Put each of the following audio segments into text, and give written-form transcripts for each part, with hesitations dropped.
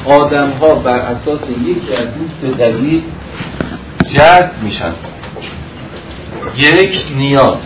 آدم ها بر اساس یکی از این سه دلیل جذب میشن. یک، نیاز.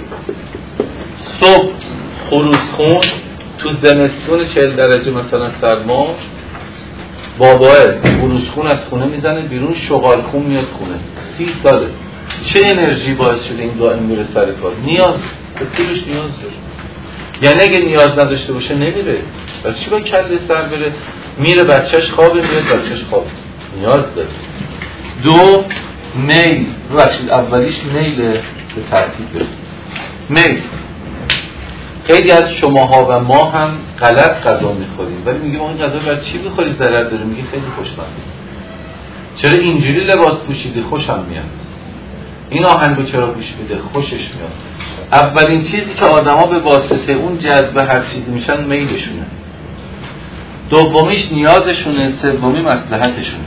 صبح خروسخون تو زمستون 40 درجه مثلا سرما، باباه خروسخون از خونه میزنه بیرون، شغالخون میاد خونه، 30 ساله. چه انرژی باعث شده این دائم میره سر کار؟ نیاز. به پولش نیاز داره. یعنی اگه نیاز نداشته باشه نمیره. برای چی با کله سر بره؟ میره بچهش خوابه، میاد بچهش خوابه. نیاز داره. دو، میل. ببخشید اولیش میله، به ترتیب بره. میل. خیلی از شماها و ما هم غلط غذا میخوریم، ولی میگیم ما این غذا برای چی میخوری ضرر داره؟ میگه خیلی خوشمزه. چرا اینجوری لباس پوشیده؟ خوشم میاد. این آهنگو چرا گوش میده؟ خوشش میاد. اولین چیزی که آدما به واسطه اون جذب هر چیزی میشن میلشونه. دومیش نیازشونه، سومی مصلحتشونه.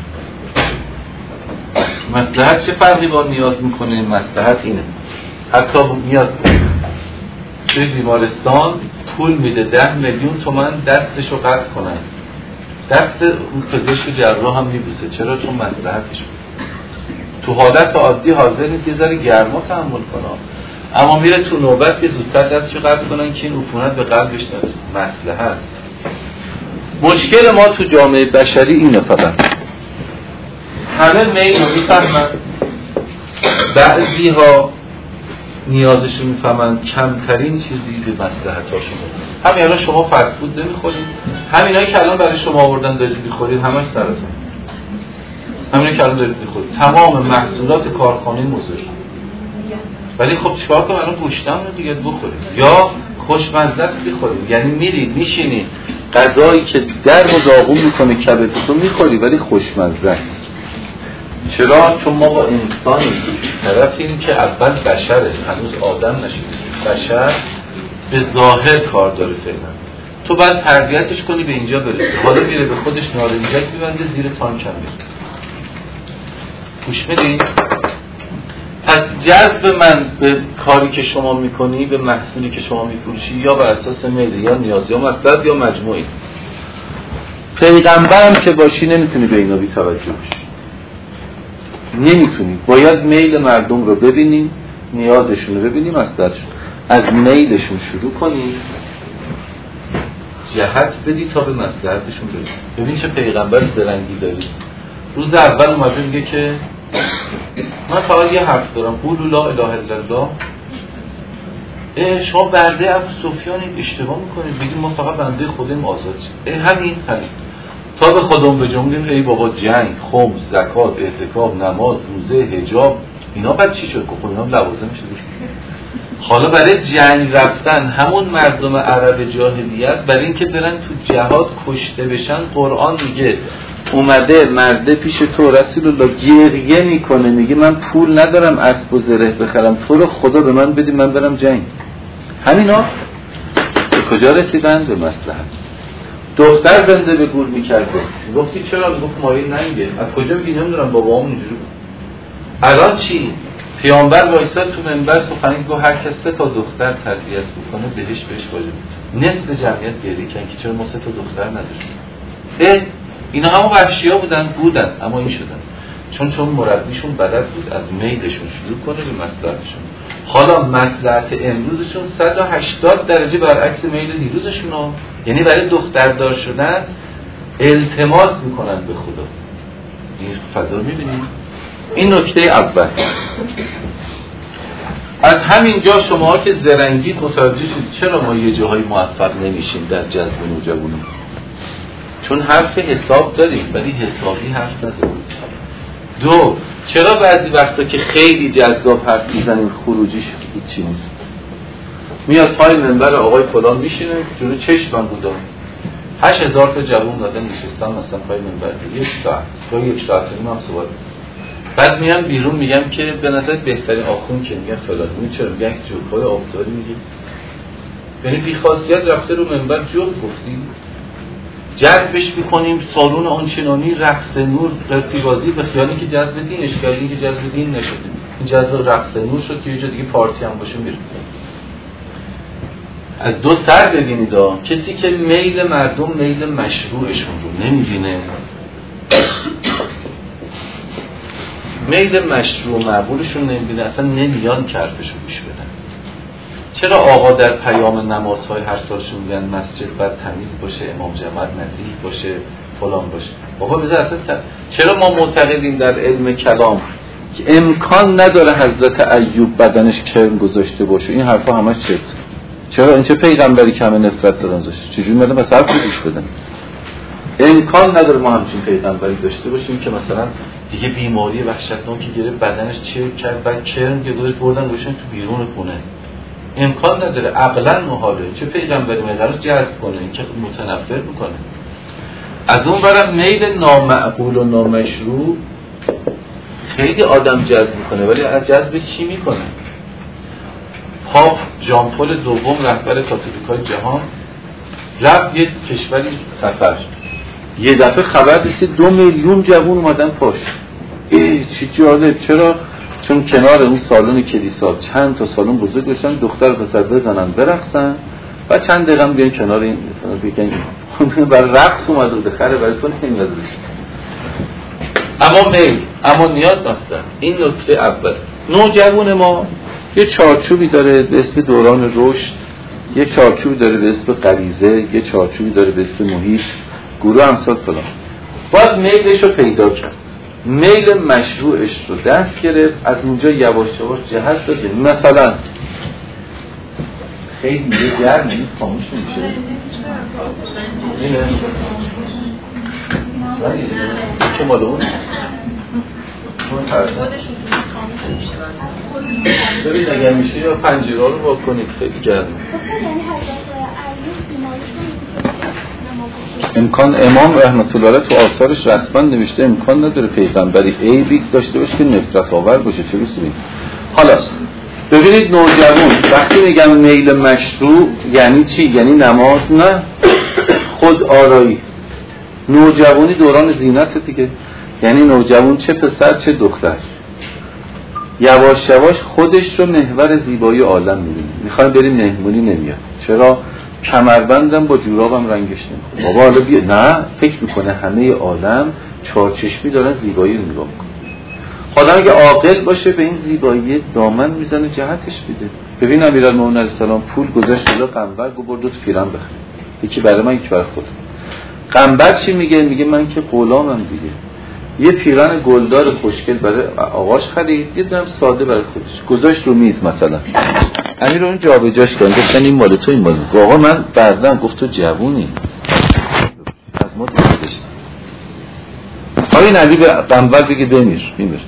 مصلحت چه فرقی با نیاز میکنه؟ مصلحت اینه. حتی میاد توی بیمارستان پول میده 10 میلیون تومان دستشو قطع کنن، دست اون پزشک جراح هم میبوسه. چرا؟ چون مصلحتش تو حالت عادی حاضر نیست یه ذره گرما تحمل کنه، اما میره تو نوبت که زودتر دستشو قطع کنن که این عفونت به قلبش نرسه. مصلحت. مشکل ما تو جامعه بشری اینه، فقط همه میل رو میفهمن، بعضی ها نیازشو میفهمن، کمترین چیزی به مصلحتاشون. همین الان شما فست فود نمیخورید، همینایی که الان برای شما آوردن دارید میخورید همش سرطان. همینایی که الان دارید میخورید تمام محصولات کارخانه مضر. ولی خب چیکار کنم؟ الان گوشتم رو دیگه بخورید یا خوشمزه بخورید. یعنی میرید میشینید غذایی که درد و داغون میکنه کبدتو میخوری ولی خوشمزه است. چرا؟ چون ما با انسانی طرفیم که اول بشره، هنوز آدم نشید. بشر به ظاهر کار داره فعلا. تو باید تربیتش کنی به اینجا برسه. حالا میره به خودش نارنجک میبنده زیر تانکم میره. گوش میدین؟ پس جذب من به کاری که شما میکنی، به محصولی که شما میفروشی، یا بر اساس میل یا نیاز یا مصلحت یا مجموعی. پیغمبرم که باشی نمیتونی به اینا بی توجه بشی. نمیتونی. باید میل مردم رو ببینیم، نیازشون رو ببینیم، مصلحتشون. از میلشون شروع کنیم، جهت بدی تا به مصلحتشون برسی. ببین چه پیغمبر زرنگی دارید. روز اول اومده میگه که من فقط یه حرف دارم، قولوا لا اله الا الله. شما برده ابو سفیان اشتباه میکنید، بگید ما فقط بنده خودیم آزاد شد. همین تا به خودمون بجنبیم ای بابا جنگ، خمس، زکات، اعتکاف، نماز، روزه، حجاب، اینا بعد چی شد؟ خب اینا لوازم شده. حالا برای جنگ رفتن همون مردم عرب جاهلیت برای اینکه برن تو جهاد کشته بشن، قرآن میگه اومده مرده پیش تو رسول الله گریه میکنه، میگه من پول ندارم اسب و زره بخرم، تو رو خدا به من بدی من برم جنگ. همینا به کجا رسیدن؟ به مصلحت. دختر زنده به گور میکرده، گفتی چرا؟ گفت مایه ننگه. از کجا بگی؟ نمیدونم، بابام اینجوری بود. الان چی؟ پیامبر وایساد تو منبر سخنی گفت هر کس 3 تا دختر تربیت بکنه بهش واجب. نصف جمعیت گریه کردن که چرا ما 3 تا دختر نداشتیم. اینا همون وحشی‌ها بودن اما این شدن چون مربیشون بلد بود از میلشون شروع کنه به مصلحتشون. حالا مصلحت امروزشون 180 درجه برعکس میل دیروزشون ها. یعنی برای دختردار شدن التماس میکنن به خدا. این فضا رو میبینید؟ این نکته اول. از همین جا شما که زرنگید متوجه شید چرا ما یه جاهای موفق نمیشیم در جذب نوجوانان. چون حرف حساب داریم ولی حسابی حرف نداریم. 2. چرا بعضی وقتا که خیلی جذاب حرف میزنیم خروجیش هیچی نیست؟ میاد پای منبر آقای فلان میشینه جلو چشمم بودم 8000 تا جوون دادن نشستن مثلا پای منبر 1 ساعت تا 1 ساعت نیم هم صحبت. بعد میام بیرون میگم که به نظر بهترین آخوند که میگن فلان. چرا؟ میگن جوکای آبزاری میگه. یعنی بی خاصیت رفته رو منبر جوک گفتیم. جذبش میکنیم سالون آنچنانی رقص نور قرتی بازی به خیالی که جذب دین اشکالی که جذب دین نشده. این جذب رقص نور شد که یه جا دیگه پارتی هم باشه میره. از دو سر ببینید کسی که میل مردم میل مشروعشون رو نمیبینه، میل مشروع معقولشون نمیبینه، اصلا نمیان که حرفشون گوش بدن. چرا آقا در پیام نمازهای هر سالشون میگن مسجد باید تمیز باشه، امام جماعت نظیف باشه، فلان باشه؟ آقا بذار اصلا چرا ما معتقدیم در علم کلام که امکان نداره حضرت ایوب بدنش کرم گذاشته باشه؟ این حرفا همش چرا این چه پیغمبری که همه نفرت دارن داشت؟ چجوری میاد مثلا گوش بدن؟ امکان نداره ما همچین پیغمبری داشته باشیم که مثلا دیگه بیماری وحشتناکی گرفت بدنش چرک کرد بعد کرم گذاشت بردن گوشن تو بیرون خونه. امکان نداره، عقلا محاله. چه پیغمبری میذاره جذب کنه؟ این که متنفر میکنه. از اون برم میل نامعقول و نامشروع خیلی آدم جذب میکنه، ولی از جذب چی میکنه؟ پاپ ژان پل دوم رهبر کاتولیکای جهان رفت یک کشوری سفر، یه دفعه خبر رسید 2 میلیون جوون اومدن پاش. چی جالب. چرا؟ چون کنار اون سالن کلیسا چند تا سالن بزرگ داشتن، دختر و پسر بزنن برقصن و چند دقیقه هم بیان کنار این بگن برای رقص اومده بوده، خره برای تو نمیاد. اما میل، اما نیاز نستن. این نکته اول. نوجوان ما یه چارچوبی داره به اسم دوران رشد، یه چارچوبی داره به اسم غریزه، یه چارچوبی داره به اسم محیط، گروه امثال فلان. باید میلش رو پیدا کرد، میل مشروعش رو دست گرفت، از اونجا یواش یواش جهت داده. مثلا خیلی دیگه گرم نیست، خاموش میشه. چه مال اون؟ ببین اگر میشه یا پنجره رو با کنید، خیلی گرم. امکان امام رحمت الله علیه تو آثارش رسما نوشته امکان نداره پیغمبری عیبی داشته باشه که نفرت آور باشه. چه رسیدیم؟ حالا ببینید نوجوان وقتی میگم میل مشروع یعنی چی؟ یعنی نماز نه، خود آرایی. نوجوانی دوران زینت دیگه، یعنی نوجوان چه پسر چه دختر یواش یواش خودش رو محور زیبایی عالم می‌بینه. میخوایم بریم مهمونی نمیاد. چرا؟ کمربندم با جورابم رنگش نمیخوره. بابا حالا بیا. نه، فکر میکنه همه عالم چارچشمی دارن زیبایی رو نگاه میکنه. خدا اگه عاقل باشه به این زیبایی دامن میزنه جهتش میده. ببین امیرالمومنین علیه السلام پول گذاشت جلو قنبر، برد 2 پیرن بخره، یکی برای من یکی برای خودم. قنبر چی میگه؟ میگه من که غلامم دیگه. یه پیرن گلدار خوشگل برای آقاش خرید، یه دم ساده برای خودش گذاشت رو میز. مثلا امیر اون جابجاش کرد، گفتن این مال تو، این مال تو. آقا من بردم، گفت تو جوونی، از ما گذاشت. حالا این علی به قنبر بگه بمیر، میمیر.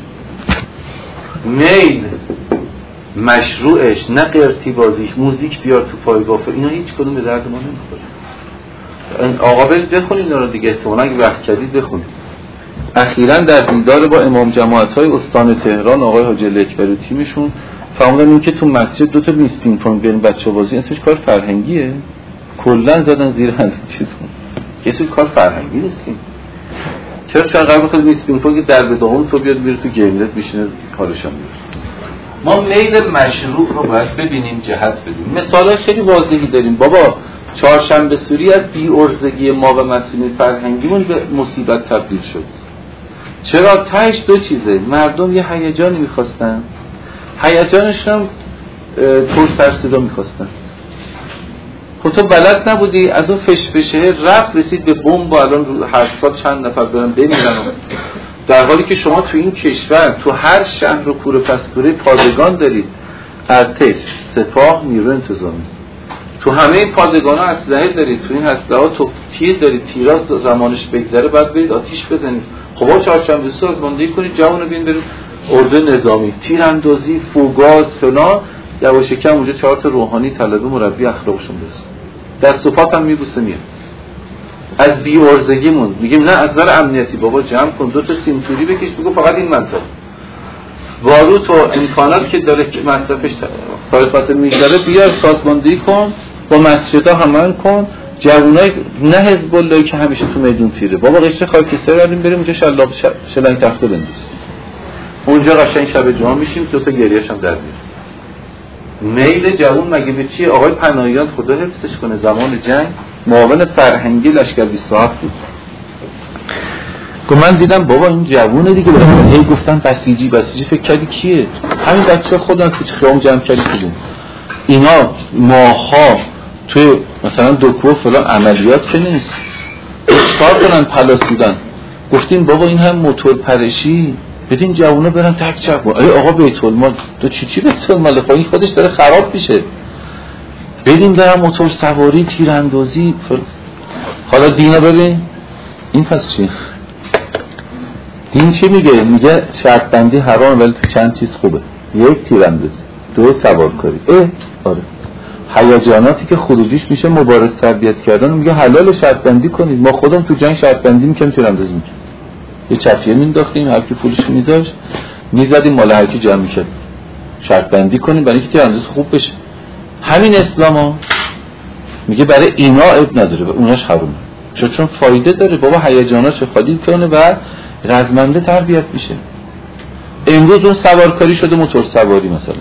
میل مشروعش نه قرتی بازیش، موزیک بیار تو پایگاه، اینا هیچ کدوم به درد ما نمیخوره. آقا بخونید اینا رو دیگه، احتمالاً اگه وقت کردید بخونید. اخیراً در دیدار با امام جماعت‌های استان تهران آقای حاجی اکبری و تیمشون فهمیدن این که تو مسجد 2 تا میز پینگ پونگ بریم بچه‌ها بازی، اسمش کار فرهنگیه. کلاً زدن زیر هند چیتون. کسی کار فرهنگی نیست که. چرا قرار بخواد میز پینگ پونگ در به دوم تو بیاد میره تو گیملت میشینه کارش هم میره. ما میل مشروع رو باید ببینیم، جهت بدیم. مثالای خیلی واضحی داریم. بابا چهارشنبه سوری از بی‌عرضگی ما و مسئولین فرهنگیمون به مصیبت تبدیل شد. چرا؟ تهش 2 چیزه. مردم یه هیجانی میخواستن، هیجانش هم طور سر صدا میخواستن. خب تو بلد نبودی از اون فشفشه رفت رسید به بمب و الان هر سال چند نفر دارن بمیرن، در حالی که شما تو این کشور تو هر شهر و کوره پس کوره پادگان دارید، ارتش، سپاه، نیروی انتظامی. تو همه این پادگان ها اسلحه دارید، تو این اسلحه ها تو تیر دارید، تیرها زمانش بگذره بعد برید آتیش بزنید. خب چهارشنبه سازماندهی کنید، جوانو بیان برید اردو نظامی، تیراندازی، فوگاز فلان، یواش کم اونجا 4 تا روحانی طلبه مربی اخلاقشون برسه، دست و پات هم میبوسه میاد. از بی‌عرضگیمون میگیم نه از نظر امنیتی بابا جمع کن، 2 تا سیمتوری بکش، بگو فقط این منطقه باروت و امکانات که داره که مصرفش صرفات میگذره بیار سازماندهی کن، با مسجدها هماهنگ کن. جوانای نه حزب الله که همیشه تو میدون تیره، بابا قشر خاکستر بریم اونجا شلنگ تخته بندازیم، اونجا قشنگ شب جمعه میشیم، 2 تا گریه‌ش هم در میاد. میل جوان مگه به چیه؟ آقای پناهیان خدا حفظش کنه زمان جنگ معاون فرهنگی لشکر 27 بود. من دیدم بابا این جوونه دیگه، هی گفتن بسیجی فکر کردی کیه؟ همین بچه خودم تو خیام جمع کردی کدوم اینا ماها توی مثلا دکو فلان عملیات که نیست کار کنن پلاسیدن. گفتیم بابا این هم موتور پرشی بدین جوونا برن تک چپ. ای آقا بیت المال تو چی بیت المال؟ خب این خودش داره خراب میشه. بدین برن موتور سواری تیراندازی حالا دینا ببین این پس چی؟ دین چی میگه؟ میگه شرط بندی حرام ولی تو چند چیز خوبه. 1 تیراندازی، 2 سوارکاری. آره هیجاناتی که خروجیش میشه مبارز تربیت کردن میگه حلال شرط بندی کنید. ما خودم تو جنگ شرط بندی میکنیم تیراندازی میکنیم. یه چفیه مینداختیم هر کی پولش میذاشت میزدیم مال هر کی جمع میکرد. شرط بندی کنیم برای اینکه تیراندازی خوب بشه. همین اسلامو میگه برای اینا عیب نداره و اوناش حرامه چون فایده داره. بابا هیجاناش خالی کنه و رزمنده تربیت میشه. امروز اون سوارکاری شده موتور سواری مثلا.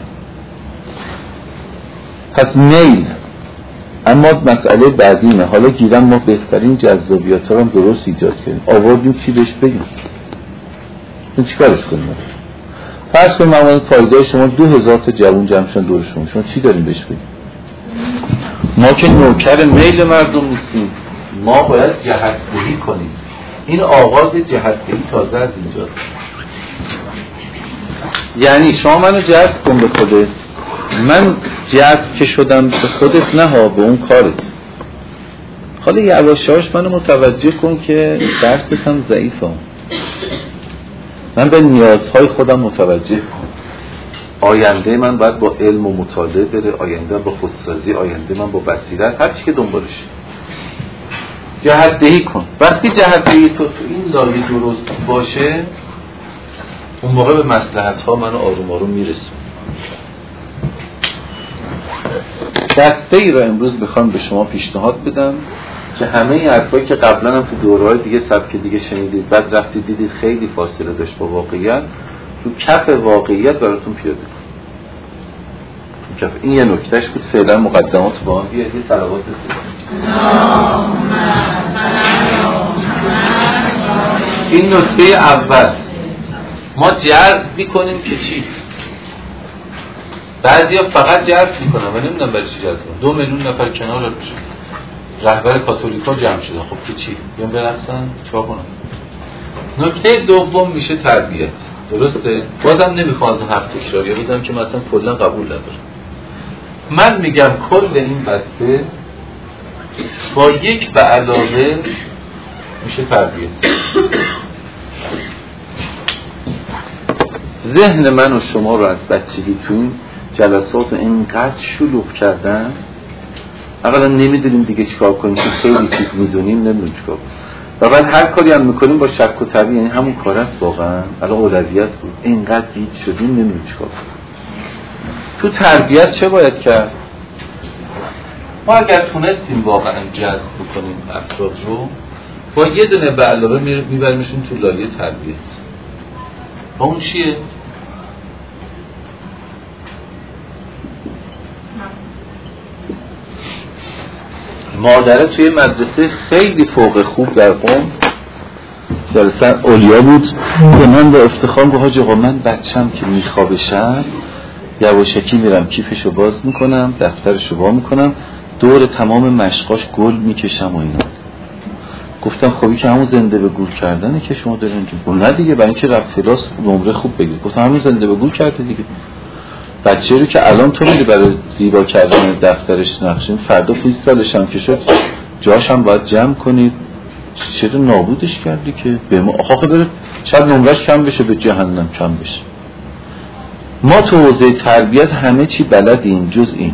پس میل. اما مسئله بعدیمه. حالا گیرم ما بهترین جذابیت ها رو درست ایجاد کنیم. آوردیم چی بهش بگیم؟ این چی کارش کنیم؟ فرض کنیم معمولا فایده شما 2000 تا جوان جمع شدن دور شما چی داریم بهش بگیم؟ ما که نوکر میل مردم نیستیم. ما باید جهت‌دهی کنیم. این آغاز جهت‌دهی تازه از اینجاست. یعنی شما منو جذب کن به خودت، من جذب که شدم به خودت نه ها به اون کارت. حالا یواشاش منو متوجه کن که درست هم ضعیفم. من به نیازهای خودم متوجه کن. آینده من باید با علم و مطالعه بره، آینده با خودسازی، آینده من با بصیرت، هر چی که دنبالش. جهت‌دهی کن. وقتی جهت‌دهی تو این لایه درست باشه اون موقع به مصلحت‌ها منو آروم آروم میرسون. دسته‌ای را امروز بخوام به شما پیشنهاد بدم که همه این حرفایی که قبلا هم تو دوره‌های دیگه سبک دیگه شنیدید بعد رفتید دیدید خیلی فاصله داشت با واقعیت، تو کف واقعیت براتون پیاده کن. این یه نکتهش بود. فعلا مقدمات با هم بیاد یه صلوات بسید. این نکته اول. ما جذب میکنیم که چی؟ بعضیا فقط جذب میکنن و نمیدونم برای چی جذب میکنن. 2 میلیون نفر کنار رهبر کاتولیکا جمع شدن. خب که چی؟ بیان برقصن چیکار کنن؟ نکته دوم میشه تربیت. درسته؟ بازم نمیخوام از حرف تکراری بودم که مثلا کلا قبول ندارم. من میگم کل این بسته با یک به علاوه میشه تربیت. ذهن من و شما رو از بچگی تو این جلسات اینقدر شلوغ کردن اولا نمیدونیم دیگه چیکار کنیم که خیلی چیز میدونیم نمیدونیم چیکار کنیم و بعد هر کاری هم میکنیم با شک و تبی. یعنی همون کار است واقعا الان اولویت بود اینقدر گیج شدیم نمیدونیم چیکار کنیم. تو تربیت چه باید کرد؟ ما اگر تونستیم واقعا جذب بکنیم افراد رو با یه دونه به علاوه میبریمشون تو لایه تربیت. با اون چیه؟ مادره توی مدرسه خیلی فوق خوب در قم جلسه اولیا بود که من با افتخار گفت حاج آقا من بچم که میخوابه شب یواشکی میرم کیفشو باز میکنم دفترشو وا میکنم دور تمام مشقاش گل میکشم و اینا. گفتم خبی که همون زنده به گول کردنه که شما دارین اینجا. نه دیگه برای اینکه رفت کلاس نمره خوب بگیر. گفتم همون زنده به گول کرده دیگه. بچه‌ای رو که الان تو میری برای زیبا کردن دفترش نقشین فردا 20 سالش هم که شد جاش هم باید جمع کنید. چرا نابودش کردی که به ما آخه بره شاید نمرش کم بشه به جهنم کم بشه. ما تو حوزه تربیت همه چی بلدیم جز این.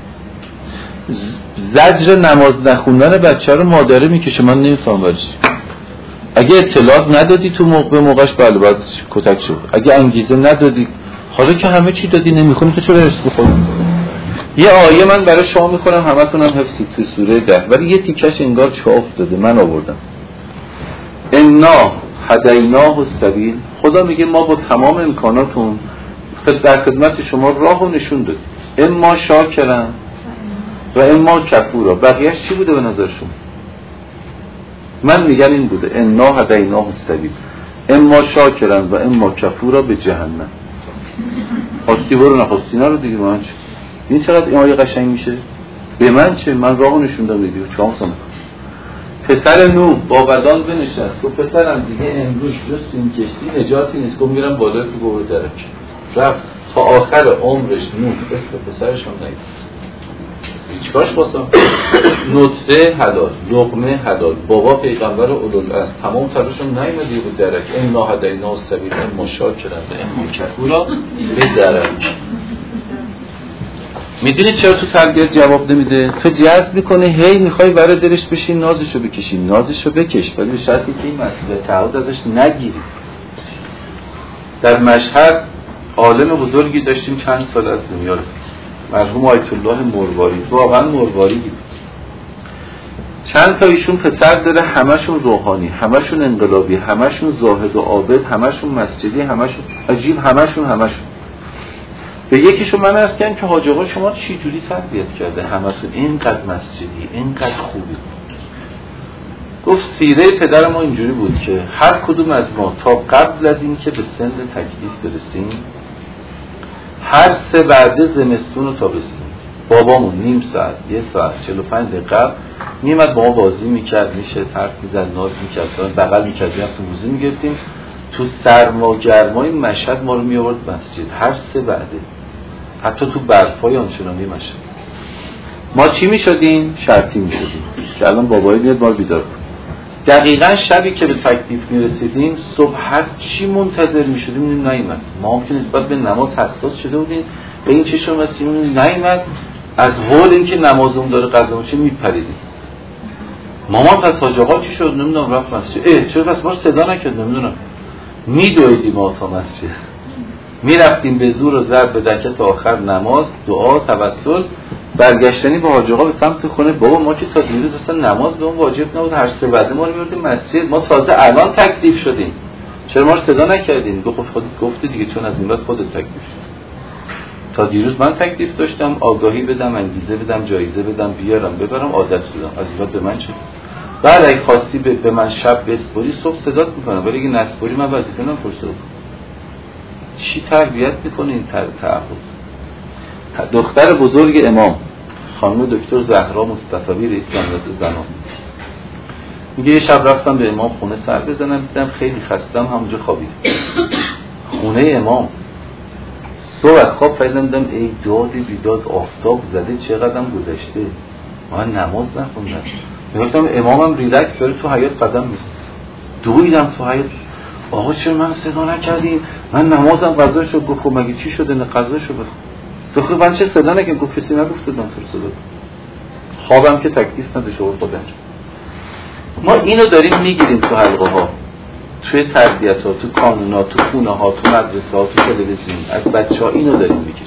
زجر نماز نخوندن بچه رو مادره میکشه. من نمیفهم برای چی. اگه اطلاعات ندادی تو موقعش بله باید کتک شد. اگه انگیزه ندادی حالا که همه چی دادی نمیخونی تو چرا حفظ بخونی؟ یه آیه من برای شما میکنم همتونم حفظید تو سوره 10 ولی یه تیکش انگار چه افتاده من آوردم. انا هدیناه السبیل. خدا میگه ما با تمام امکاناتون در خدمت شما راهو نشون دادیم. اما شاکرن و اما کفورا. بقیهش چی بوده به نظر شما؟ من میگن این بوده انا هدیناه السبیل، اما شاکرن و اما کفورا به جهنم. خواستی برو نخواستی نرو دیگه. من چه؟ این چقدر این آیه قشنگ میشه. به من چه؟ من راهو نشوندم دیگه. چهام سنه پسر نوح با بدان بنشست گفت پسرم دیگه امروز جز این کشتی نجاتی نیست، گفت میرم بالا تو گور درک. رفت تا آخر عمرش نوح اسم پسرش هم نگید. چیکارش باسم؟ نطفه حلال، لقمه حلال، بابا پیغمبر اولوالعزم، تمام تلاشم نیامده بود درک. انا هدیناه السبیل اما شاکرا و اما کفورا به درک. میدونی چرا تو تربیت جواب نمیده؟ تو جذب میکنه، هی میخوای برای دلش بشین نازشو بکشی، نازشو بکش، ولی به شرطی که این مسئله تعهد ازش نگیری. در مشهد عالم بزرگی داشتیم چند سال از دنیا رفت، مرحوم آیت الله مرواری. واقعا مرواری بود. چند تا ایشون پسر داره، همشون روحانی، همشون انقلابی، همشون زاهد و عابد، همشون مسجدی، همشون عجیب، همشون به یکیشون من عرض کردم که حاج آقا شما چی جوری تربیت کرده همتون اینقدر مسجدی، اینقدر خوبی؟ گفت سیره پدر ما اینجوری بود که هر کدوم از ما تا قبل از این که به سن تکلیف برسیم هر 3 بعد زمستون و تابستون بابامون نیم ساعت، 1 ساعت 45 دقیقه میمد با ما بازی میکرد، میشه حرف میزد، ناز میکرد، بغل میکرد، تو وضو میگرفتیم. تو سرما و گرمای مشهد ما رو میآورد مسجد هر 3 بعده، حتی تو برفای آنچنانی مشهد. ما چی میشدیم؟ شرطی میشدیم که الان بابایی بیاد ما رو بیدار کنه. دقیقاً شبی که به تکلیف میرسیدیم صبح هر چی منتظر میشدیم نیامد. ما هم که نسبت به نماز حساس شده بودیم، به این چشم واسیم نیامد، از هول اینکه نمازمون داره قضا میشه میپریدیم. مامان پس حاج آقا چی شد؟ نمیدونم، رفت مسجد. چرا پس ما رو صدا نکرد؟ نمیدونم. میدویدیم آتا مسجد، میرفتیم به زور و ضرب به دکت آخر، نماز، دعا، توسل، برگشتنی با حاج آقا به سمت خونه. بابا ما که تا دیروز اصلا نماز به اون واجب نبود، هر 3 بعد ما رو می‌بردیم مسجد، ما تازه الان تکلیف شدیم، چرا ما رو صدا نکردین؟ گفت دیگه چون از این بعد خودت تکلیف شد. تا دیروز من تکلیف داشتم، آگاهی بدم، انگیزه بدم، جایزه بدم، بیارم ببرم، عادت بدم، از این بعد به من چه؟ بعد اگه خواستی به من شب بسپری صبح صدات میکنم، ولی اگه نسپری من وظیفه نم پرسه بکنم. چی تربیت میکنه این تعهد؟ دختر بزرگ امام خانم دکتر زهرا مصطفی رئیس جمعیت زنان میگه یه شب رفتم به امام خونه سر بزنم، دیدم خیلی خستم، همونجا خوابیدم. خونه امام صبح از خواب فهمیدم ای داد بیداد، آفتاب زده، چقدرم گذشته، من نماز نخوندم. میگفتم امامم ریلکس داره تو حیاط قدم میزنه. دویدم تو حیاط، آقا چرا من صدا نکردین؟ من نمازم قضا شد. گفت خب مگه چی شده؟ نه قضا شد. دختر من چه صدا نکردم؟ گفت کسی نگفت دادم تو صدا. خوابم که تکلیف نداشت و خودم. ما اینو داریم میگیریم تو حلقه ها، توی تربیت ها، تو کانونات، تو خونه ها، تو مدرسه ها، تو تلویزیون، از بچه ها اینو داریم میگیریم،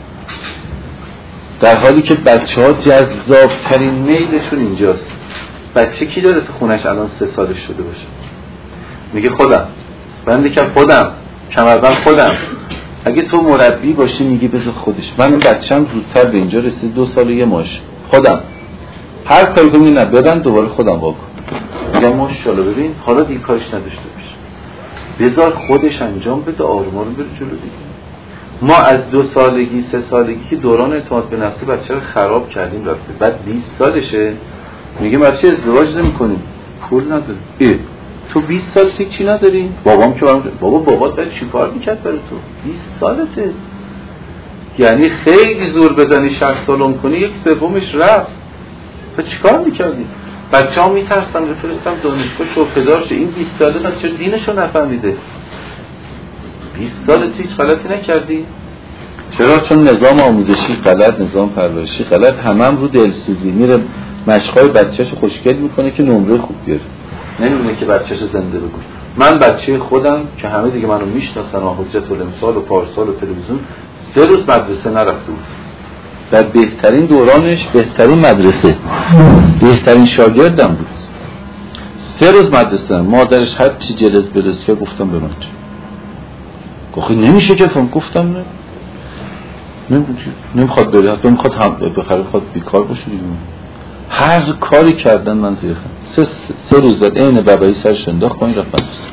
در حالی که بچه ها جذاب ترین میلشون اینجاست. بچه کی داره تو خونش الان 3 سالش شده باشه میگه خودم بنده که خودم کمربند خودم. اگه تو مربی باشی میگی بذار خودش. من این بچه‌م زودتر به اینجا رسید، 2 سال و 1 ماه خودم هر کاری کنی نه بدن دوباره خودم واکن. میگم ماشاءالله ببین حالا دیگه کارش نداشته باشه، بذار خودش انجام بده، آروم آروم بره جلو دیگه. ما از 2 سالگی 3 سالگی که دوران اعتماد به نفس بچه رو خراب کردیم رفته، بعد 20 سالشه میگه بچه ازدواج نمی‌کنیم، پول نداره. تو 20 سال چی نداری؟ بابام که بابات باید چی کار میکرد برای تو؟ 20 سالته، یعنی خیلی زور بزنی 60 سالم کنی 1/3 رفت. تو چی کار میکردی؟ بچه ها میترسن بفرستم دانشگاه شوفدار شه، این 20 ساله تا چرا دینشو نفهمیده؟ 20 ساله تو هیچ غلطی نکردی؟ چرا؟ چون نظام آموزشی غلط، نظام پرورشی غلط، همم رو دلسوزی میره مشقای بچه‌شو خوشگل میکنه که نمره خوب بیاره، نمیدونه که بچه‌شو زنده بکنه. من بچه خودم که همه دیگه منو میشناسن، حجت الامثال و پارسال و تلویزیون، 3 روز مدرسه نرفته بود. در بهترین دورانش بهترین مدرسه، بهترین شاگردم بود. 3 روز مدرسه. مادرش هر چی جلز برس که گفتم به من گفت نمیشه که فهم. گفتم نه. نمیخواد بره، حتی میخواد هم بخره، میخواد بیکار باشه دیگه. هر کاری کردن من زیر خند. سه روز زد عین ببایی سرش انداخت پایین رفت دوست.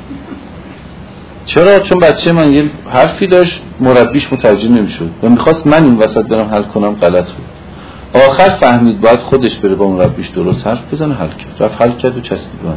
چرا؟ چون بچه من یه حرفی داشت مربیش متوجه نمیشد و میخواست من این وسط برم حل کنم، غلط بود. آخر فهمید باید خودش بره با مربیش درست حرف بزنه، حل کرد. رفت حل کرد و چسبید من.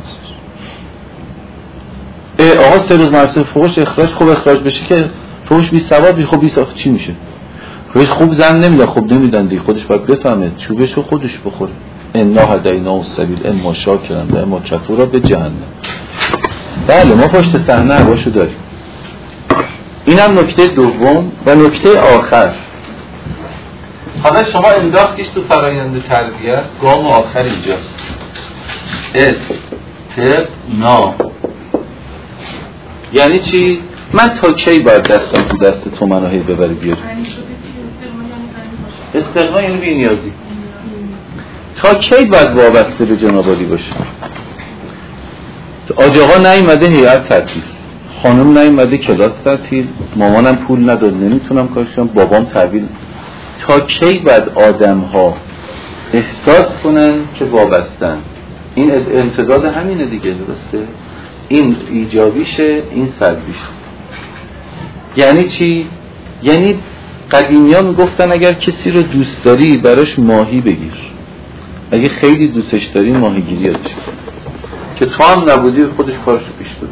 آقا 3 روز مرسه فوقش اخراج، خوب اخراج بشه که فوقش 20 ثوابی، خب 20 چی میشه؟ خودش خوب زن نمیده، خوب نمیدن دیگه، خودش باید بفهمه چوبشو خودش بخوره. انا هدینا السبیل اما شاکرا و اما کفورا به جهنم. بله ما پشت صحنه هواشو داریم. اینم نکته دوم. و نکته آخر، حالا شما انداختیش تو فرایند تربیت، گام آخر اینجاست. استثنا. یعنی چی؟ من تا کی باید دستم تو دست تو منو هی ببری بیاری؟ استغنا یعنی بی‌نیازی. تا کی باید وابسته به جناب عالی باشه؟ آج آقا نیومده هیئت تعطیل، خانم نیومده کلاس تعطیل، مامانم پول نداد نمیتونم کارش کنم، بابام تحویل. تا کی باید آدم ها احساس کنن که وابستن؟ این امتداد همینه دیگه، درسته؟ این ایجابیشه، این سلبیشه. یعنی چی؟ یعنی قدیمی‌ها میگفتن اگر کسی رو دوست داری براش ماهی بگیر، اگه خیلی دوستش داری ماهیگیری یادش کن، که تو هم نبودی خودش کارشو پیش بده.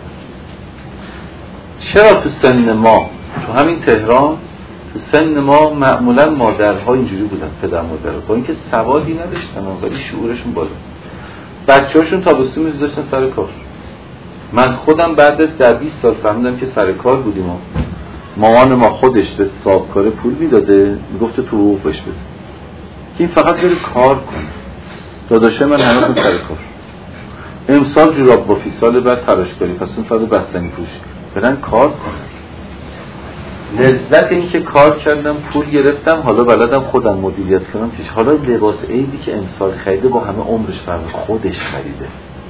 چرا تو سن ما، تو همین تهران، تو سن ما معمولا مادرها اینجوری بودن، پدر مادرها، با اینکه سوادی نداشتن ولی شعورشون بالا، بچه‌هاشون تابستون می‌ذاشتن سر کار. من خودم بعد از 20 سال فهمیدم که سر کار بودیم و مامان ما خودش به صاحبکار پول میداده، میگفته تو حقوق بهش بده که این فقط بره کار کنه. داداشه من هنوز سر کار، امسال جوراب بافی، سال بعد تراشکاری، پس اون سال بستنی فروشی، برن کار کنن. لذت این که کار کردم، پول گرفتم، حالا بلدم خودم مدیریت کنم. پیش حالا لباس عیدی که امسال خریده با همه عمرش فرق، خودش خریده.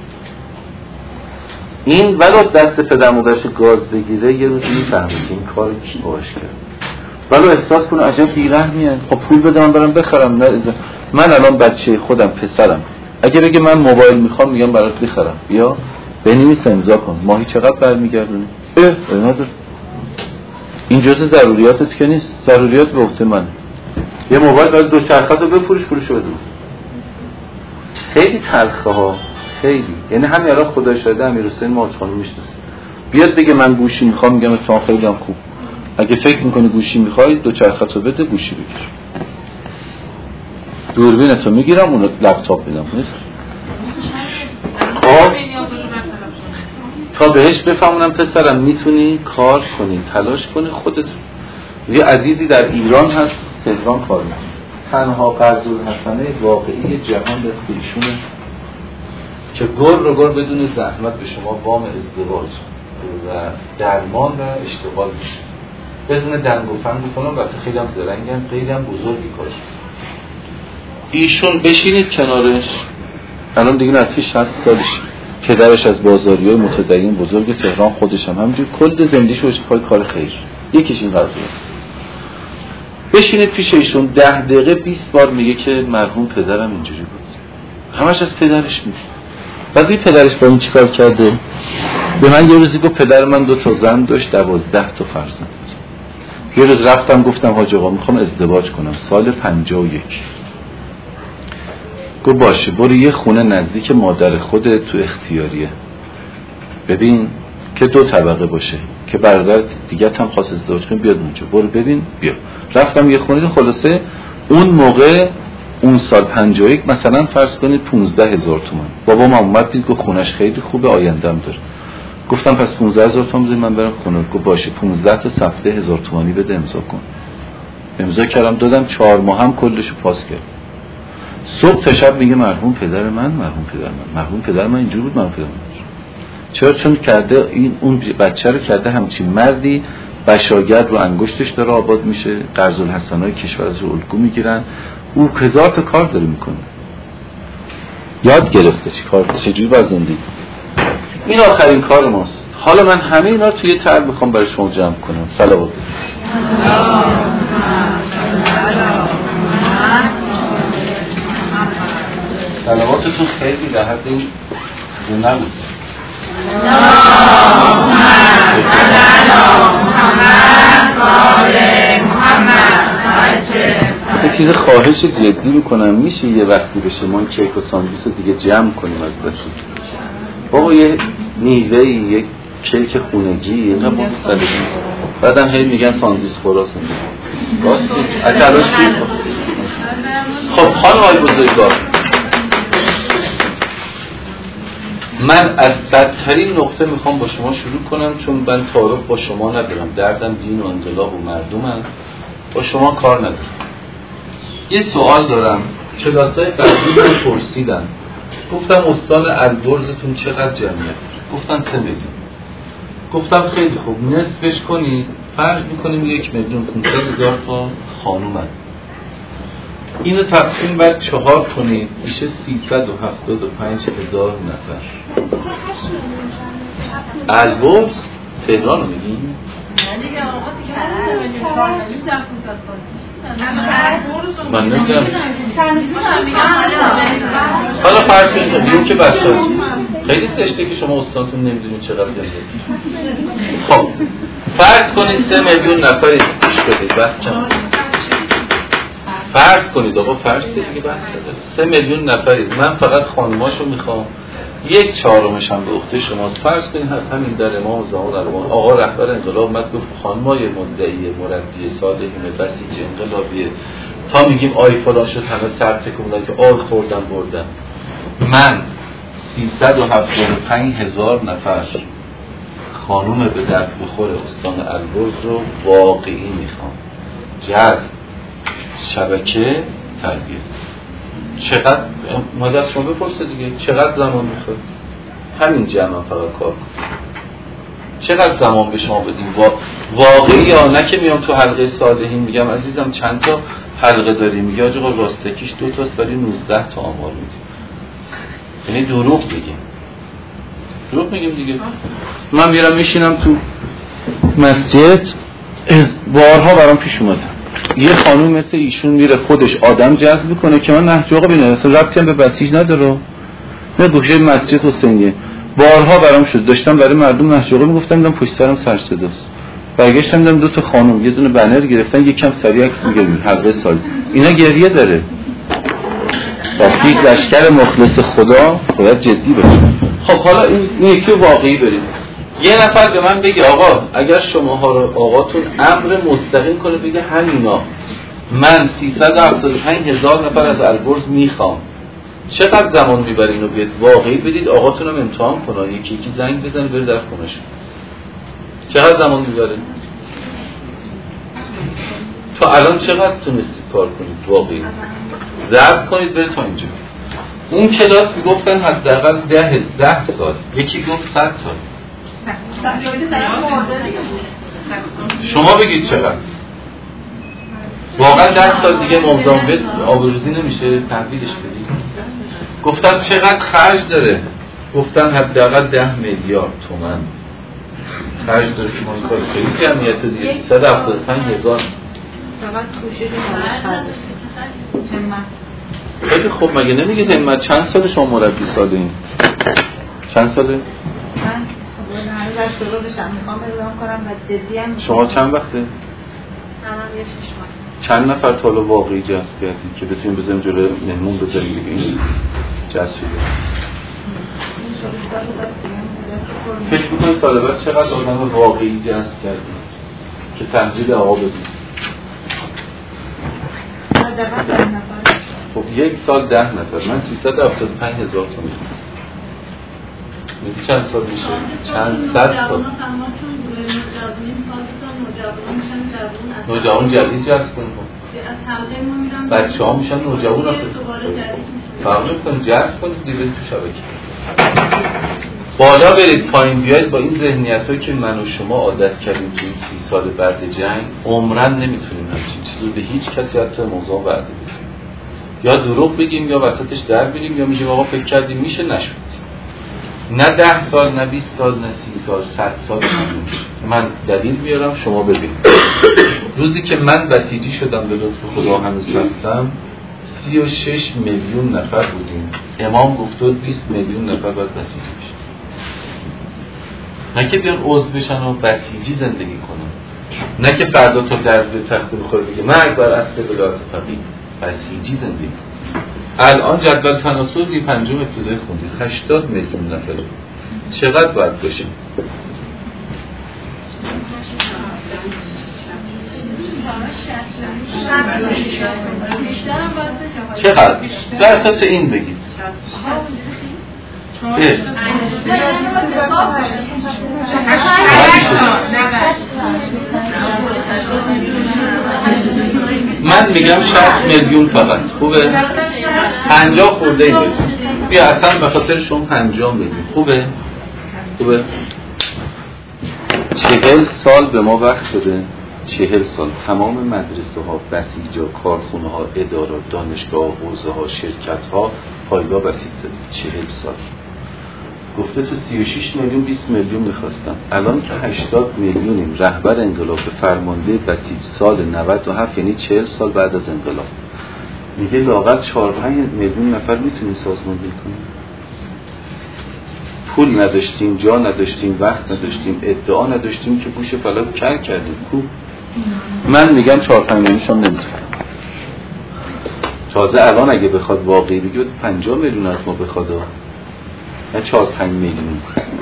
این ولو دست پدر مادرش گاز بگیره یه روز میفهمه که این کار کی باش کرد، ولو احساس کنه عجب بی‌رحمیه، خب پول بده من برم بخرم. نه من الان بچه خودم پسرم اگه بگه من موبایل میخوام، میگم برات بخرم، بیا بنویس امضا کن، ماهی چقدر برمیگردونی؟ نداره. این جزء ضروریاتت که نیست، ضروریات به عهده منه. یه موبایل برای 2 چرخه رو بفروش، پولشو بده. خیلی تلخه ها، خیلی. یعنی همین الان خدا شاهده امیرحسین ماچ خانم میشناسه، بیاد بگه من گوشی میخوام، میگم تو خیلی هم خوب، اگه فکر میکنی گوشی میخوای 2 چرخه رو بده، گوشی بگیر، دوربینتو میگیرم، اون لپتاپ میدم. تا بهش بفهمونم پسرم میتونی کار کنی، تلاش کنی، خودت. یه عزیزی در ایران هست، تهران کار میکنه، تنها قرض‌الحسنه واقعی جهان دست ایشونه که گر بدون زحمت به شما وام ازدواج و درمان و اشتغال میشه، بدون دنگ و فند کنم. وقتی خیلی هم زرنگم، خیلی هم بزرگی کارش. ایشون بشینید کنارش، الان دیگه نزدیک 60 سالشه، پدرش از بازاریای متدین بزرگ تهران، خودش هم همینجوری کل زندگیش رو پای کار خیر، یکیش این قضیه است. بشینید پیش ایشون 10 دقیقه 20 بار میگه که مرحوم پدرم اینجوری بود، همش از پدرش میگه. بعد این پدرش با این چیکار کرده؟ به من یه روزی گفت پدر من 2 تا زن داشت، 12 تا فرزند. یه روز رفتم گفتم حاج آقا میخوام ازدواج کنم، سال 51. گفت باشه برو یه خونه نزدیک مادر خودت تو اختیاریه ببین که 2 طبقه باشه که برادر دیگه هم خواست ازدواج کنه بیاد اونجا، برو ببین بیا. رفتم یه خونه، خلاصه اون موقع اون سال 51 مثلا فرض کنید 15,000 تومان. بابام اومد دید گفت خونش خیلی خوبه، آینده‌ام داره. گفتم پس 15,000 تومان بده من برم خونه. گفت باشه 15 تا صفحه 1000 تومانی بده امضا کن. امضا کردم دادم، 4 ماه هم کلشو پاس کرد. صبح تا شب میگه مرحوم پدر من، مرحوم پدر من اینجوری بود، مرحوم پدر من. چرا؟ چون کرده این اون بچه رو کرده همچین مردی، بشاگرد رو انگشتش داره آباد میشه، قرض‌الحسنای کشور از رو الگو میگیرن، او 1000 تا کار داره میکنه، یاد گرفته چی کار، چجوری باید زندگی. این آخرین کار ماست. حالا من همه اینا رو توی طرح میخوام برای شما جمع کنم. صلوات صلواتتون خیلی در حد این نبود. یه چیز خواهش جدی میکنم، میشه یه وقتی به شما کیک و ساندویچ دیگه جمع کنیم از بسید بابا، یه میوه‌ای، یه کیک خونگی اینقدر با ساده نیست. بعدم هی میگن ساندویچ خوراست راستی اتلاش بید. خب خانم های بزرگوار، من از بدترین نقطه میخوام با شما شروع کنم، چون من تعارف با شما ندارم، دردم دین و انقلاب و مردمم، با شما کار ندارم. یه سوال دارم، کلاسای قبلی رو پرسیدم، گفتم استان البرزتون چقدر جمعیت؟ گفتن 3 میلیون. گفتم خیلی خوب، نصفش کنید، فرض میکنیم 1,500,000 تا خانومن، اینو تقسیم بر 4 کنید، میشه 375,000 نفر. البرز تهران رو میگیم؟ من نمیدونم. حالا فرض کنید میگم که بچه‌ها خیلی زشته که شما استانتون نمیدونید چقدر جمعیت. خب فرض کنید 3 میلیون نفری گوش بدید، بس چند؟ فرض کنید آقا، فرض دیگه بحث نداره، 3 میلیون نفرید، من فقط خانماشو میخوام، 1/4 هم به عهده شماست. فرض کنید همین در امام زمان آقا رهبر انقلاب اومد گفت خانمای مدعی مربی صالحین بسیج انقلابیه، تا میگیم آی فلان شد همه سر تکوندن که آی خوردن بردن، من 375,000 نفر خانوم به درد بخور استان البرز رو واقعی میخوام، جذب، شبکه، تربیت. چقدر ماذا شما بپرسه دیگه، چقدر زمان میخواد؟ همین جمع فقط کار کن. چقدر زمان به شما بدیم؟ واقعی یا نه که میام تو حلقه صالحین میگم عزیزم چند تا حلقه داری، میگه آقا راستکیش 2 تاست ولی 19 تا آمار میدیم. یعنی دروغ میگیم دیگه. من میرم میشینم تو مسجد، بارها برام پیش اومده یه خانوم مثل ایشون میره خودش آدم جذب میکنه که من نهج آقا ببینه اصلا ربطی هم به بسیج نداره، نه گوشه مسجد حسینیه. بارها برام شد داشتم برای مردم نهج آقا میگفتم، دیدم پشت سرم سر صداست، برگشتم دیدم 2 تا خانم یه دونه بنر گرفتن، یکم سریع عکس میگیرن حلقه سال، اینا گریه داره. وقتی لشکر مخلص خدا باید جدی باشه. خب حالا این یکی واقعی بریم. یه نفر به من بگه آقا اگر شماها رو آقاتون امر مستقیم کنه بگه همینا من 375,000 نفر از البرز میخوام، چقدر زمان میبره اینو بیاد واقعی بدید آقاتون هم امتحان کنه، یکی زنگ بزنه بره در خونه‌شون، چقدر زمان میبره؟ تا الان چقدر تونستید کار کنید واقعی؟ ضرب کنید بره تا اینجا. اون کلاس میگفتن حداقل 10 سال، یکی گفت 100 سال. شما بگید چقدر؟ واقعا 10 سال دیگه موضوعیت آبروزی نمیشه تحویلش بدید؟ گفتن چقدر خرج داره؟ گفتن حداقل 10 میلیارد تومان خرج داره که ما این کار خیلی جمعیت دیگه 375,000. خیلی خوب، مگه نمیگید همت؟ چند سال شما مربی سالین؟ چند ساله؟ در شروع بشم میخوام اعلام کنم و جدی هم شما چند وقته؟ منم یه 6 ماه. چند نفر تا حالا واقعی جذب کردید که بتونیم بزنیم جلوی مهمون بذاریم دیگه این جذب شده؟ فکر میکنید سال بعد چقدر آدم واقعی جذب کردید که تمجید آقا بدید؟ خب 1 سال 10 نفر، من 375,000 تا میکنم. چند سال میشه؟ چند صد سال؟ نوجوان جدید جذب کنیم. بچه ها میشن نوجوان فهمید کنید جذب کنید دیگه تو شبکه بالا برید پایین بیاید. با این ذهنیت هایی که من و شما عادت کردیم توی 30 سال بعد جنگ عمرن نمیتونیم همچین چیزی به هیچ کسی حتی موضوع وعده بدیم، یا دروغ بگیم یا وسطش در بریم یا میگیم آقا فکر کردیم میشه نشد. نه 10 سال، نه 20 سال، نه 30 سال، 100 سال من دلیل بیارم شما ببینید. روزی که من بسیجی شدم به لطف خدا هنوز رفتم 36 میلیون نفر بودیم. امام گفته 20 میلیون نفر باید بسیجی بشن، نه که بیان عضو بشن و بسیجی زندگی کنن، نه که فردا تا در به تخت بخوره بگه مرگ بر اصل ولایت فقیه. بسیجی زندگی. الان جدول تناسب پنجم ابتدایی خوندید 80 میلیون نفر. چقدر باید بشیم؟ چقدر؟ بر اساس این بگید. من میگم 60 میلیون فقط. خوبه؟ 50 خورده ای بگید. بیا اصلا به خاطر شما 50 میلیون. خوبه؟ 40 سال به ما وقت شده. 40 سال تمام مدرسه ها، بسیجا، کارخونه ها، ادارات، دانشگاه، حوزه ها، شرکت ها پایگاه بسیج زدیم. 40 سال گفته تو 36 میلیون 20 میلیون میخواستم. الان که 80 میلیونیم. رهبر انقلاب فرمانده بسیج سال 97 یعنی 40 سال بعد از انقلاب میگه لااقل 4-5 میلیون نفر میتونی سازماندهی کنیم. پول نداشتیم، جا نداشتیم، وقت نداشتیم، ادعا نداشتیم که گوش فلک کر کردیم. کو من میگم 4-5 میلیونش هم نمیتونم. تازه الان اگه بخواد واقعی بگه 50 میلیون از ما بخواد، نه 4-5 میلیون.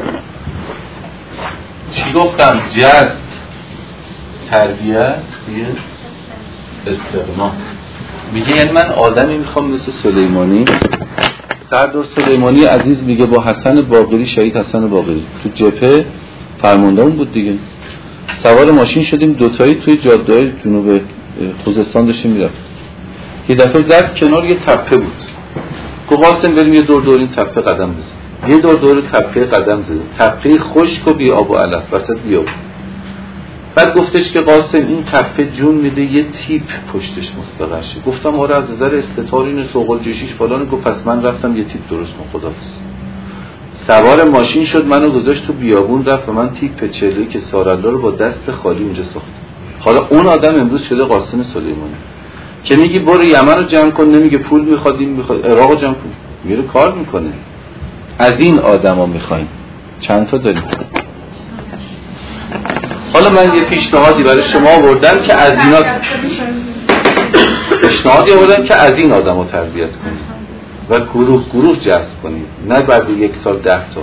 چی گفتم؟ جذب، تربیت، استقامت. میگه یعنی من آدمی میخوام مثل سلیمانی. سردار سلیمانی عزیز میگه با حسن باقری، شهید حسن باقری تو جبهه فرماندهمون بود دیگه، سوار ماشین شدیم دوتایی توی جاده‌های جنوب خوزستان داشتیم میرفتیم. یه دفعه زد کنار یه تپه بود، گفت قاسم بریم یه دور این تپه قدم بزن. یه دور تپه قدم زدیم. تپه خشک و بی آب و علف وسط بیاب. بعد گفتش که قاسم این تپه جون میده یه تیپ پشتش مستقر شه. گفتم آره از نظر استطار اینه، سوقل جشیش فلان. گفت پس من رفتم یه تیپ درست کنم. خداحافظ. سوار ماشین شد، منو گذاشت تو بیابون، رفت و من تیپ 40 که سارالله رو با دست خالی اونجا ساختم. حالا اون آدم امروز شده قاسم سلیمانی که میگی برو یمن رو جمع کن، نمیگه پول میخواد، این میخواد عراق رو جمع کن، میره کار میکنه. از این آدما میخوایم. چند تا داریم؟ حالا من یه پیشنهادی برای شما آوردم که از اینا از این آدمو تربیت کنید و گروه جذب کنید، نه بعد 1 سال 10 تا.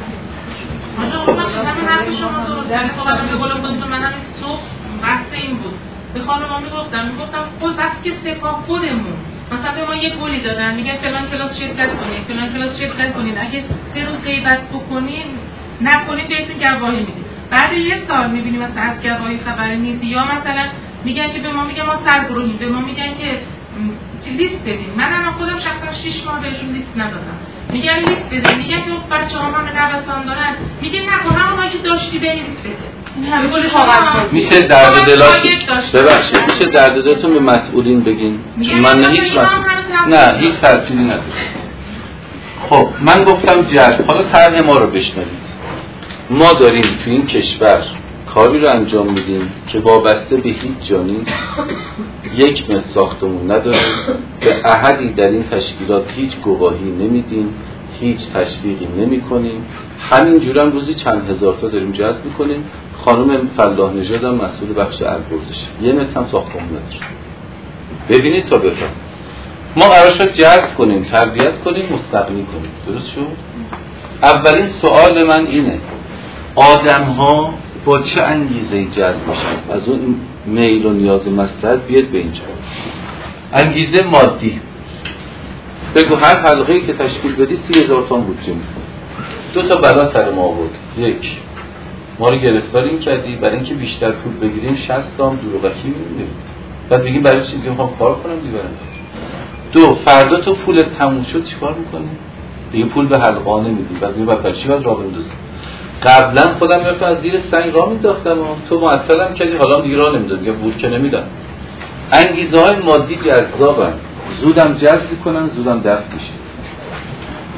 بحث این بود. به خانم‌ها میگفتم خود وقتی که سپاه خودمون مثلا به ما یه گلی دادن میگن فلان کلاس شرکت کنین، اگه 3 روز غیبت بکنین نکنین بهتون گواهی میدین. بعد 1 سال میبینیم مثلا از گواهی خبری نیست، یا مثلا میگن که به ما میگن ما سرگروهیم، به ما میگن که لیست بدین. من الان خودم شخصا 6 ماه بهشون لیست ندادم. میگن لیست بدین، میگن که بچه‌ها همه نوسان دارن، میگن نکن همونایی که داشتی بنویس بده. میشه درد دلاتون ببخشید، میشه درد دلاتون به مسئولین بگین؟ من نه هیچ تأثیری نداره. خب من گفتم جذب. حالا طرح ما رو بشنوید. ما داریم تو این کشور کاری رو انجام میدیم که وابسته به هیچ جا نیست. 1 متر ساختمون نداریم، به احدی در این تشکیلات هیچ گواهی نمیدیم، هیچ تشویقی نمی کنیم. همینجور هم روزی چند هزار تا داریم جذب میکنیم. خانم فلاح نژاد هم مسئول بخش البرزش، 1 متر هم ساختمون نداره. ببینید تا بفهم. ما قرار شد جذب کنیم، تربیت کنیم، مستقنی کنیم. درست شد؟ اولین سوال من اینه آدم ها با چه انگیزه‌ای جذب میشن؟ از اون میل و نیاز مصلحت بیاد به اینجا. انگیزه مادی. بگو هر حلقه‌ای که تشکیل بدی 30,000 تومان بودجه می‌خواد. 2 تا بلا سر ما آورد. 1 ما رو گرفتاری کردی برای اینکه بیشتر پول بگیریم 60 تا دروغکی می‌دیم. بعد میگیم برای چی میخوام کار کنم دیگه. 2 فردا تو پول تموم شد چیکار می‌کنی؟ دیگه پول به حلقه نمیدی. بعد میگم بعد چی باید راه بندازم؟ قبلا خودم رفتم از زیر سنگ راه مینداختم، تو معطلم کردی، حالا دیگه راه نمیدم، میگم بود که نمیدم. انگیزه‌های مادی جذابن، زودم جذب کنن، زودم دفع میشه.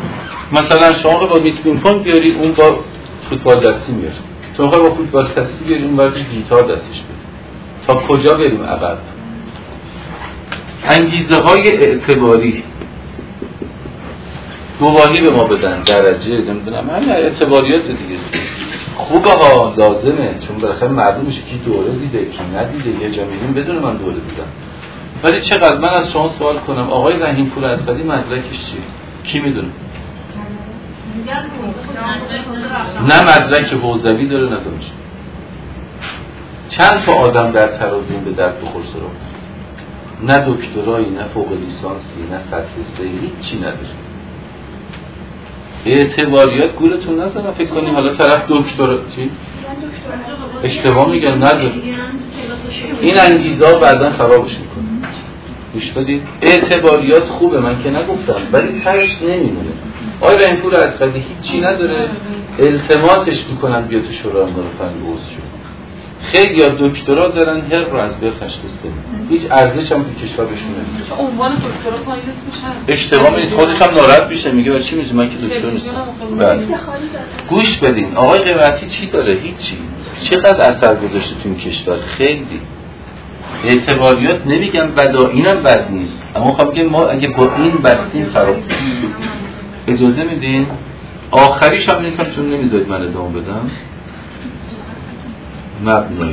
مثلا شما با میز پینگ پونگ بیاری، اون با فوتبال دستی میاره. تو با فوتبال دستی بیاری، اون با گیتار دستش بده. تا کجا بریم عقب؟ انگیزه های اعتباری گواهی به ما بدن، درجه نمیدونم همین اعتباریات دیگه خوبه ها، لازمه، چون بالاخره معلوم میشه کی دوره دیده کی ندیده. یه جا میریم بدون من دوره دیدم. ولی چقدر من از شما سوال کنم آقای رحیم پور اصغری مدرکش چیه؟ کی میدونه؟ نه مدرک حوزوی داره نه دانشگاه. چند تا آدم در ترازو به درد بخور سراغ، نه دکترایی نه فوق لیسانسی نه سطح سه، هیچی نداره. اعتباریات گولتون نزنم فکر کنیم حالا طرف دکترا چی؟ اشتباه میگن نداره. این انگیزه ها بعداً خرابش میکنه. گوش بدید، اعتباریات خوبه من که نگفتم، ولی ترش نمیمونه. آقای رحیم پور اصغری هیچی نداره، التماسش میکنن بیا تو شورای امور فنی عضو شو. خیلی یا دکترا دارن هر رو از بر تشخیص بدن، هیچ ارزش هم تو کشورشون نیست. عنوان دکترا پایین میشه. اشتباه میشه، خودش هم ناراحت میشه، میگه برای چی میگی من که دکتر نیستم. بله گوش بدین، آقای قیمتی چی داره؟ هیچی. چقدر اثر گذاشته تو این کشور؟ خیلی. اعتباریات نمیگم بدا، اینم بد نیست، اما خب بگم ما اگه با این بستیم خراب. اجازه میدین آخریش هم نیستم چون نمیذارید من ادامه بدم. مبنی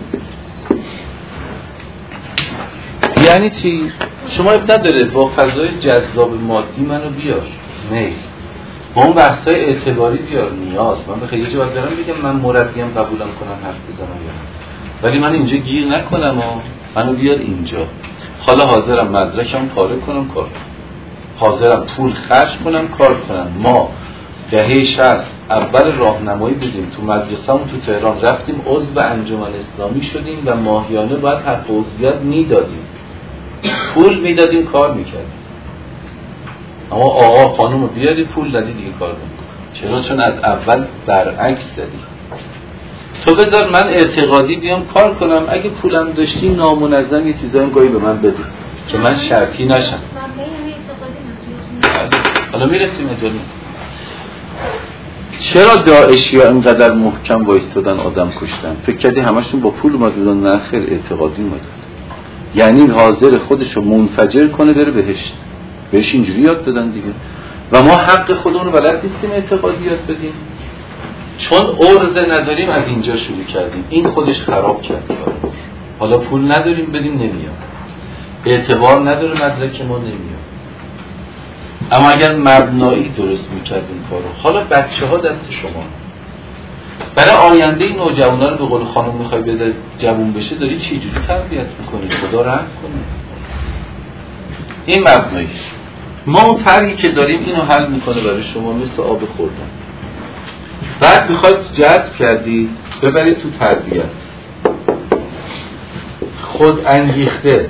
یعنی چی؟ شما نداره با فضای جذاب مادی منو بیار، نه با اون بحثای اعتباری بیار. نیاز من بخوام یه جواب دارم بگم من مربیم قبولم کنم حرف بزنم یا نه، ولی من اینجا گیر نکنم و منو بیار اینجا. حالا حاضرم مدرکم پاره کنم کار کنم، حاضرم پول خرج کنم کار کنم. ما دهه 60 اول راهنمایی بودیم تو مدرسه‌مون تو تهران، رفتیم عضو انجمن اسلامی شدیم و ماهیانه باید حق عضویت میدادیم، پول میدادیم کار میکردیم. اما آقا خانم رو بیاری پول دادی دیگه کار نمی‌کنه. چرا؟ چون از اول برعکس دادی. تو بذار من اعتقادی بیام کار کنم، اگه پولم داشتی نامنظم یه چیزایی گاهی به من بده که من شرطی نشم. حالا میرسیم اجازه. چرا داعشی‌ها اینقدر محکم وایستادن آدم کشتن؟ فکر کردی همشون با پول اومدن؟ نه خیر، اعتقادی اومدن. یعنی حاضر خودشو منفجر کنه بره بهشت. بهش اینجوری یاد دادن دیگه. و ما حق خودمون رو بلد نیستیم اعتقادی یاد بدیم، چون عرضه نداریم از اینجا شروع کردیم. این خودش خراب کرد. حالا پول نداریم بدیم نمیاد، اعتبار نداره مدرک ما نمیاد. اما اگر مبنایی درست میکردیم کارو، حالا بچه ها دست شما. برای آینده نوجوانان رو به قول خانم میخوای بده جوون بشه، داری چی جوری تربیت میکنی؟ خدا رحم کنه. این مبناییش. ما اون طرحی که داریم اینو حل میکنه برای شما، مثل آب خوردن. بعد میخواد جذب کردی ببرید تو تربیت. خود انگیخته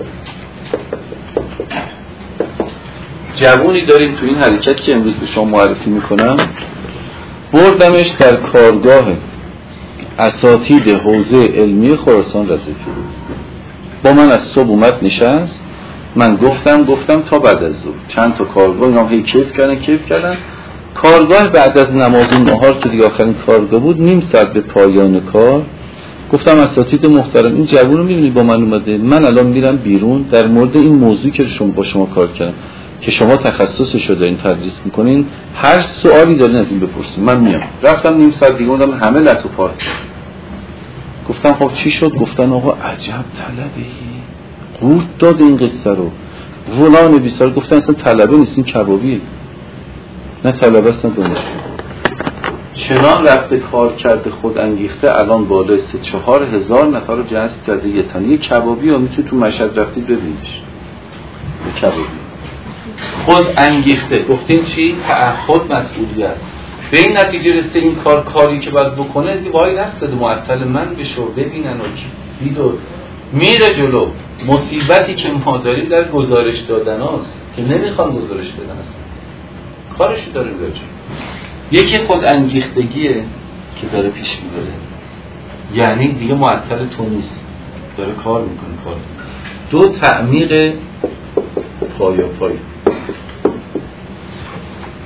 جوونی داریم تو این حرکت که امروز به شما معرفی میکنم، بردمش در کارگاه اساتید حوزه علمی خراسان رضوی بود. با من از صبح اومد نشست، من گفتم تا بعد از ظهر. چند تا کارگاه اینا هی کیف کردن. کارگاه بعد از نماز نهار که دیگه آخرین کارگاه بود، نیم ساعت به پایان کار گفتم اساتید محترم، این جوون رو میبینی با من اومده، من الان میرم بیرون در مورد این موضوعی که با شما کار کردم که شما تخصصش رو دارین تدریس میکنین، هر سوالی دارین از این بپرسین، من میام. رفتم نیم ساعت دیگه اومدم، همه لتو پارت. گفتم خب چی شد؟ گفتن آقا عجب طلبه‌ای، قورت داد این قصه رو فلان بیسار. گفتن اصلا طلبه نیست، این کبابیه. نه طلبه است نه دانشجو. چنان رفته کار کرده خود انگیخته، الان بالای 3-4 هزار نفر رو جذب کرده. یه تنی کبابی ها میتونی تو مشهد رفتید ببینیش، یه کبابی خود انگیخته. گفتین چی؟ تعهد مسئولیت. به این نتیجه رسته این کاری که باید بکنه وای نستده معطل من بشو ببینن و دیدو میره جلو. مصیبتی که ما داریم در گزارش دادن هاست که نمیخوان گزارش بدن اصلا. کارشو داره بجا. یکی خود انگیختگیه که داره پیش میبره، یعنی دیگه معطل تو نیست، داره کار میکنه. دو، تعمیق پای.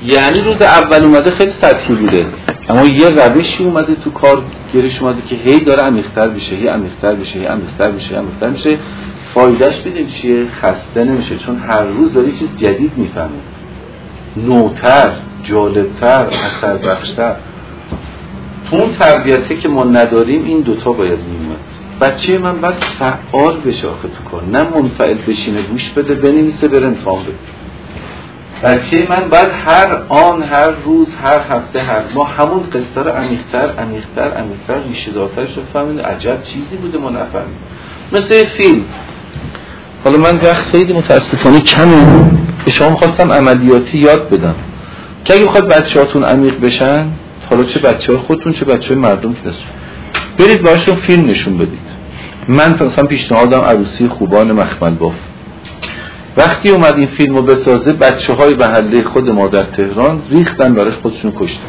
یعنی روز اول اومده خیلی سطحی بوده، اما یه روشی اومده تو کار گرش اومده که هی داره عمیق‌تر بشه، هی عمیق‌تر بشه، هی عمیق‌تر بشه، هی عمیق‌تر میشه. فایدهش میدونی چیه؟ خسته نمیشه، چون هر روز داره چیز جدید میفهمه، نوتر، جالبتر، اثر بخشتر. تو اون تربیته که ما نداریم این دوتا باید میومد. بچه من باید فعال بشه آخه تو کار، نه منفعل بشینه گوش بده بنویسه بره امتحان بده. بچه من باید هر آن، هر روز، هر هفته، هر ماه همون قصه رو عمیق‌تر ریشه‌دارترش رو فهمید. عجب چیزی بوده ما نفهمیم. مثل فیلم. حالا من وقت خیلی متاسفانه کمه، به شما خواستم عملیاتی یاد بدم که اگه بخواد بچه‌هاتون عمیق بشن، حالا چه بچه‌های خودتون چه بچه‌های مردم که دست برید باشون فیلم نشون بدید. من مثلا پیشنهادم عروسی خوبان مخمل باف. وقتی اومد این فیلمو بسازه، بچه‌های محله خود ما در تهران ریختن برای خودشون کشتن.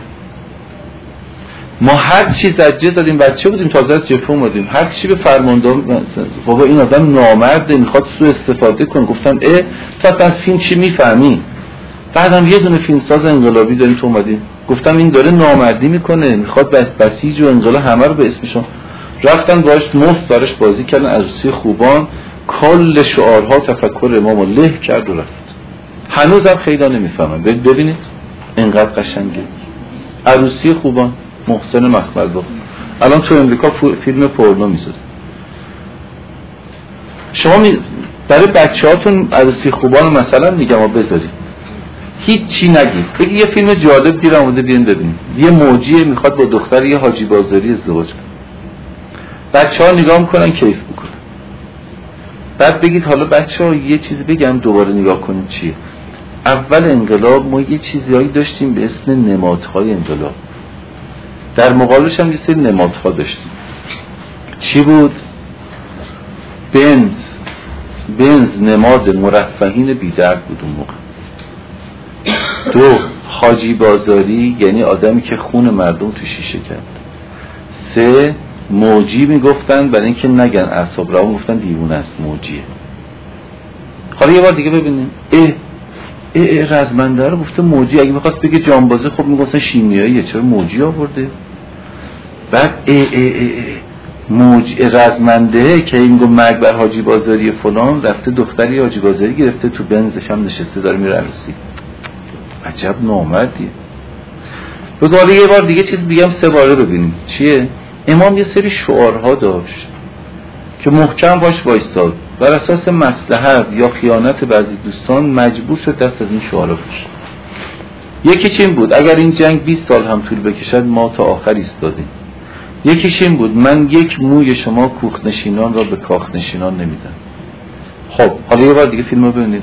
ما هر چی زجه دادیم، بچه بودیم تازه از جبهه اومدیم، هر چی به فرماندار بابا این آدم نامرده میخواد سوء استفاده کنه. گفتم تو از فیلم چی میفهمی؟ بعدم یه دونه فیلمساز انقلابی داریم تو اومدیم. گفتم این داره نامردی میکنه، میخواد بسیج و انقلاب همه رو به اسمشون. رفتن باش مفت براش بازی کردن عروسی خوبان، کل شعارها تفکر امامو له کرد و رفت. هنوزم خیلی نمیفهمن. ببینید اینقدر قشنگه. عروسی خوبان محسن مخمل باف الان تو امریکا فیلم پورنو میسازه. شما برای بچه‌هاتون عروسی خوبان مثلا میگم بذارید، هیچ چی نگید، بگی یه فیلم جالب گیر آمده بیان ببینید. یه موجیه میخواد با دختر یه حاجی بازاری ازدواج کنه، بچه‌ها نگاه میکنن کیف میکنن. بعد بگید حالا بچه‌ها یه چیزی بگم دوباره نگاه کنیم چیه. اول انقلاب ما یه چیزایی داشتیم به اسم نمادهای انقلاب، در مقابلش هم یه سری نمادها داشتیم. چی بود؟ بنز نماد مرفهین بی‌درد بود اون موقع. 2 حاجی بازاری یعنی آدمی که خون مردم تو شیشه کرد. 3 موجی میگفتن برای اینکه نگن اعصاب رو گفتن دیوونه است موجیه. حالا یه بار دیگه ببینیم. رزمنده رو گفته موجی، اگه میخواست بگه جانبازه خب میگفتن شیمیاییه، چرا موجی آورده؟ بعد موج رزمنده که این گفت مرگ بر حاجی بازاری فلان، رفته دختری حاجی بازاری گرفته تو بنزش هم نشسته داره میره عروسی. عجب نامردیه. بگو یه بار دیگه چیز بگم 3 باره ببینیم چیه. امام یه سری شعارها داشت که محکم باش وایستاد، بر اساس مصلحت یا خیانت بعضی دوستان مجبور شد دست از این شعارها بکشه. یکیش این بود اگر این جنگ 20 سال هم طول بکشد ما تا آخر ایستادیم. یکیش این بود من یک موی شما کوخنشینان را به کاخنشینان نمیدم. خب حالا یه بار دیگه فیلم رو ببینید.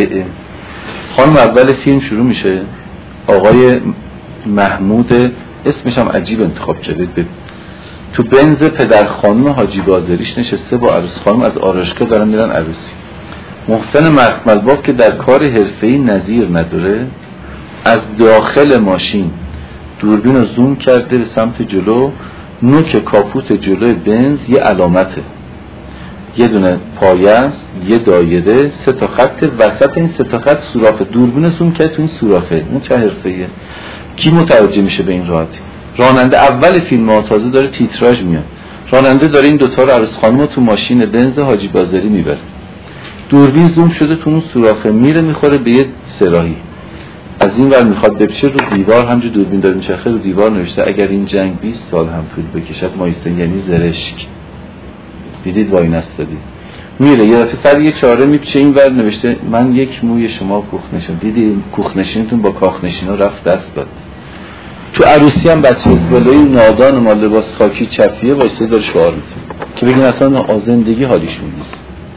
خانم اول فیلم شروع میشه، آقای محمود اسمش هم عجیب انتخاب کردید، تو بنز پدر خانم حاجی بازاریش نشسته با عروس خانم از آرایشگاه دارن میرن عروسی. محسن مخمل باف که در کار حرفه‌ای نظیر نداره، از داخل ماشین دوربین رو زوم کرده به سمت جلو، نوک کاپوت جلوی بنز یه علامته، یه دونه پایه است، یه دایره، 3 تا خط، وسط این 3 تا خط سوراخه. دوربین رو زوم کرده تو این سوراخه. این چه حرفه‌ایه؟ کی متوجه میشه به این راحتی؟ راننده اول فیلم ها تازه داره تیتراژ میاد، راننده داره این دوتا رو عروس خانم رو تو ماشین بنز حاجی بازاری میبره، دوربین زوم شده تو اون سوراخه، میره میخوره به یه سراحی، از این ور میخواد بپشه، رو دیوار همجور دوربین داره میچرخه، رو دیوار نوشته اگر این جنگ 20 سال هم طول بکشد ما ایستادیم، یعنی زرشک. دیدید وای نستادید. میره یه دفعه سر یه چاره میپچه، این ور نوشته من یک موی شما کوخنشین. دیدید کوخنشینتون با کاخنشینا رفت دست داد. تو عروسی هم بچه اسبالایی نادان ما لباس خاکی چفیه وایسه داره شعار میده که بگین اصلا زندگی حالیشون نیست،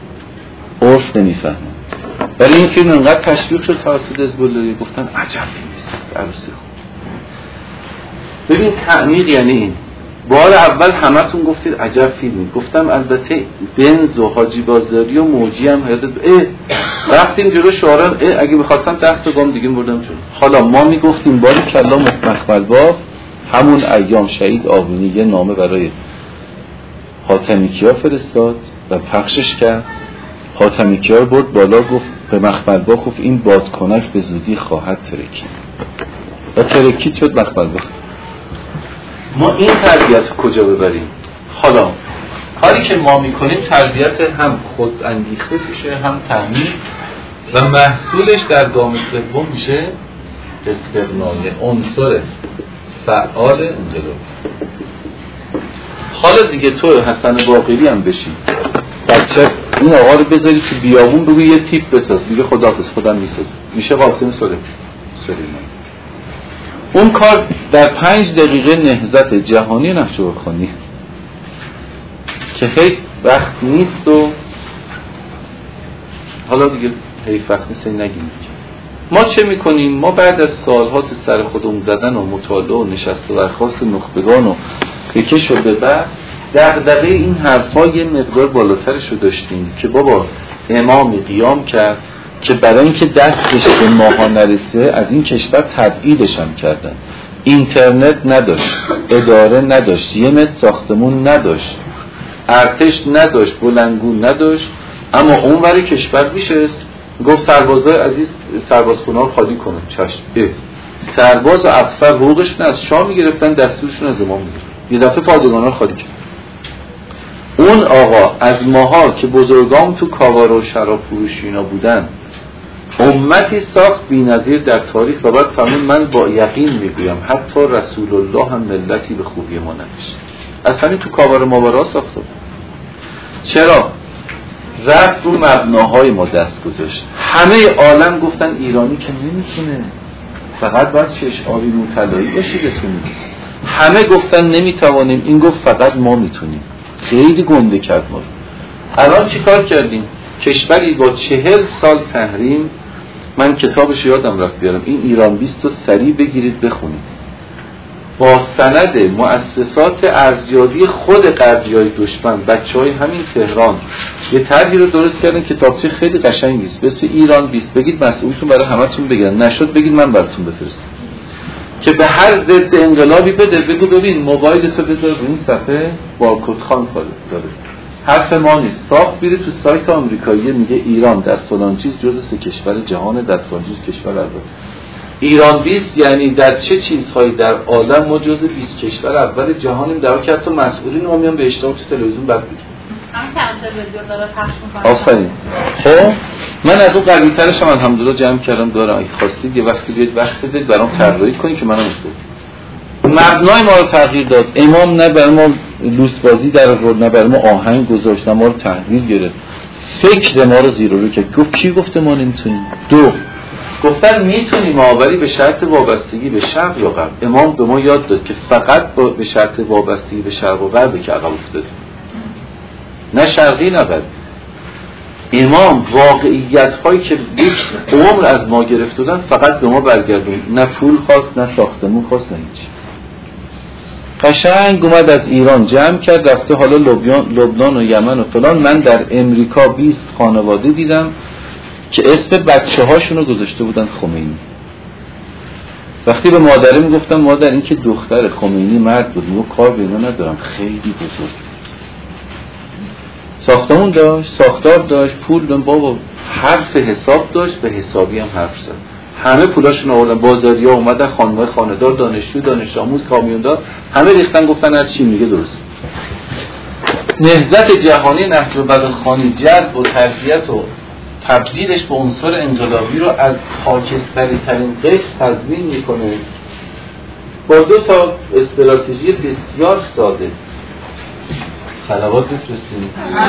عرف نمیفهمن. برای این فیلم انقدر تشویق شد توسط اسبالایی، گفتن عجب فیلمیست عروسی خوب. ببین تعمیق یعنی این. بار اول همتون گفتید عجب فیلمی، گفتم البته بنز و حاجی بازاری و موجی هم رفتیم جلو شعاران. اگه می‌خواستم 10 تا گام دیگه بردم جلو. حالا ما میگفتیم باری کلا مخمل باف همون ایام شهید آبونی یه نامه برای حاتمیکیا فرستاد و پخشش کرد. حاتمیکیا برد بالا گفت به مخمل باف گفت این بادکنک به زودی خواهد ترکید. و ترکیت شد مخمل بخ. ما این تربیت کجا ببریم؟ حالا کاری که ما میکنیم تربیت هم خود اندیخته میشه، هم تعمیم، و محصولش در گام سوم میشه استقنای عنصر فعال انقلاب. حالا دیگه تو حسن باقری هم بشی، بچه این آقا رو بذاری تو بیابون، بگو یه تیپ بساز، میگه خداحافظ خودم میسازم، میشه قاسم سلیمان. اون کار در 5 دقیقه نهضت جهانی نهجورخانی که خیلی وقت نیست و حالا دیگه حیف وقت نیست نگیم. ما چه میکنیم؟ ما بعد از سالها سر خودمون زدن و مطالعه و نشست و برخاست نخبگان و بکش و ببر، دغدغه این حرفا یه مقدار بالاترش رو داشتیم که بابا امامی قیام کرد که برای اینکه دستش به ماها نرسه از این کشور تبعیدش هم کردن. اینترنت نداشت، اداره نداشت، یه متر ساختمون نداشت، ارتش نداشت، بلندگو نداشت، اما اون وری کشور میشست گفت سربازای عزیز سربازخونه رو خالی کنن. چشم. سرباز و افسر حقوقشون از شاه میگرفتن، دستورشون از امام میگرفتن. یه دفعه پادگانا رو خالی کرد. اون آقا از ماها که بزرگام تو کاوار و شراب فروشی اینا بودن امتی ساخت بی‌نظیر در تاریخ و بعد فرمود من با یقین میگویم حتی رسول الله هم ملتی به خوبی ما نداشت. از همین تو کاوار ماورا ساخته. چرا؟ رفت رو مبناهای ما دست گذاشت. همه عالم گفتن ایرانی که نمیتونه، فقط باید چشم مطلعی باشی بتونی. همه گفتن نمیتوانیم، این گفت فقط ما میتونیم. خیلی گنده کرد ما. الان چی کار کردیم؟ کشوری با 40 سال تحریم، من کتابش یادم رفت بیارم، این ایران 20 رو سریع بگیرید بخونید، با سند مؤسسات ارزیابی خود غربیای دشمن، بچهای همین تهران یه طرحی رو درست کردن، کتابچه خیلی قشنگی است، بس ایران 20 بگید مسئولتون برای همتون بگیرن، نشد بگید من براتون بفرستم که به هر ضد انقلابی بده، بگو ببین موبایلتو بذار رو این صفحه بارکد خان داره، حرف ما نیست، ساخت بیره تو سایت آمریکایی میگه ایران در فلان چیز جزء 3 کشور جهان، در فلان چیز کشور اول. ایران 20 یعنی در چه چیزهایی در عالم ما جزء 20 کشور اول جهانیم، در حالی که حتی مسئولین ما میان به اشتباه تو تلویزیون بد میگن. همین که تلویزیون داره پخش می‌کنه. آفرین. خب من از اون قوی‌ترش هم الحمدلله جمع کردم دارم. اگه خواستید یه وقتی بیاید وقت بذارید برام طراحی کنید که منم استفاده. مبنای ما رو تغییر داد. امام نه برای ما لوس بازی در آورد، نه برای ما آهنگ گذاشت، نه ما رو تحویل گرفت. فکر ما رو زیر و رو کرد. گفت کی گفته ما نمیتونیم؟ 2 گفتن میتونیم، ولی به شرط وابستگی به شرق یا غرب. امام به ما یاد داد که فقط به شرط وابستگی به شرق و غرب که عقب افتادیم، نه شرقی نه غربی. امام واقعیت هایی که عمر از ما گرفته بودن فقط به ما برگردون، نه پول خواست، نه ساختمون خواست، نه هیچ. قشنگ اومد از ایران جمع کرد رفته حالا لبنان و یمن و فلان. من در امریکا 20 خانواده دیدم که اسم بچه هاشونو گذاشته بودن خمینی. وقتی به مادرم گفتم مادر این که دختر خمینی مرد بود، من کار به اینا ندارم، خیلی بزرگ ساختمون داشت، ساختار داشت، پول داشت، بابا حرف حساب داشت، به حسابی هم حرف زد. همه پولاشون آوردن، بازاریا اومدن، خانم‌های خانه‌دار، دانشجو، دانش آموز، کامیوندار، همه ریختن گفتن هر چی میگه درست. نهضت جهانی نهج البلاغه‌خوانی جذب و تربیت و تبدیلش به عنصر انقلابی رو از خاکستری ترین قشر تضمین میکنه با 2 تا استراتژی بسیار ساده. صلوات بفرستیم.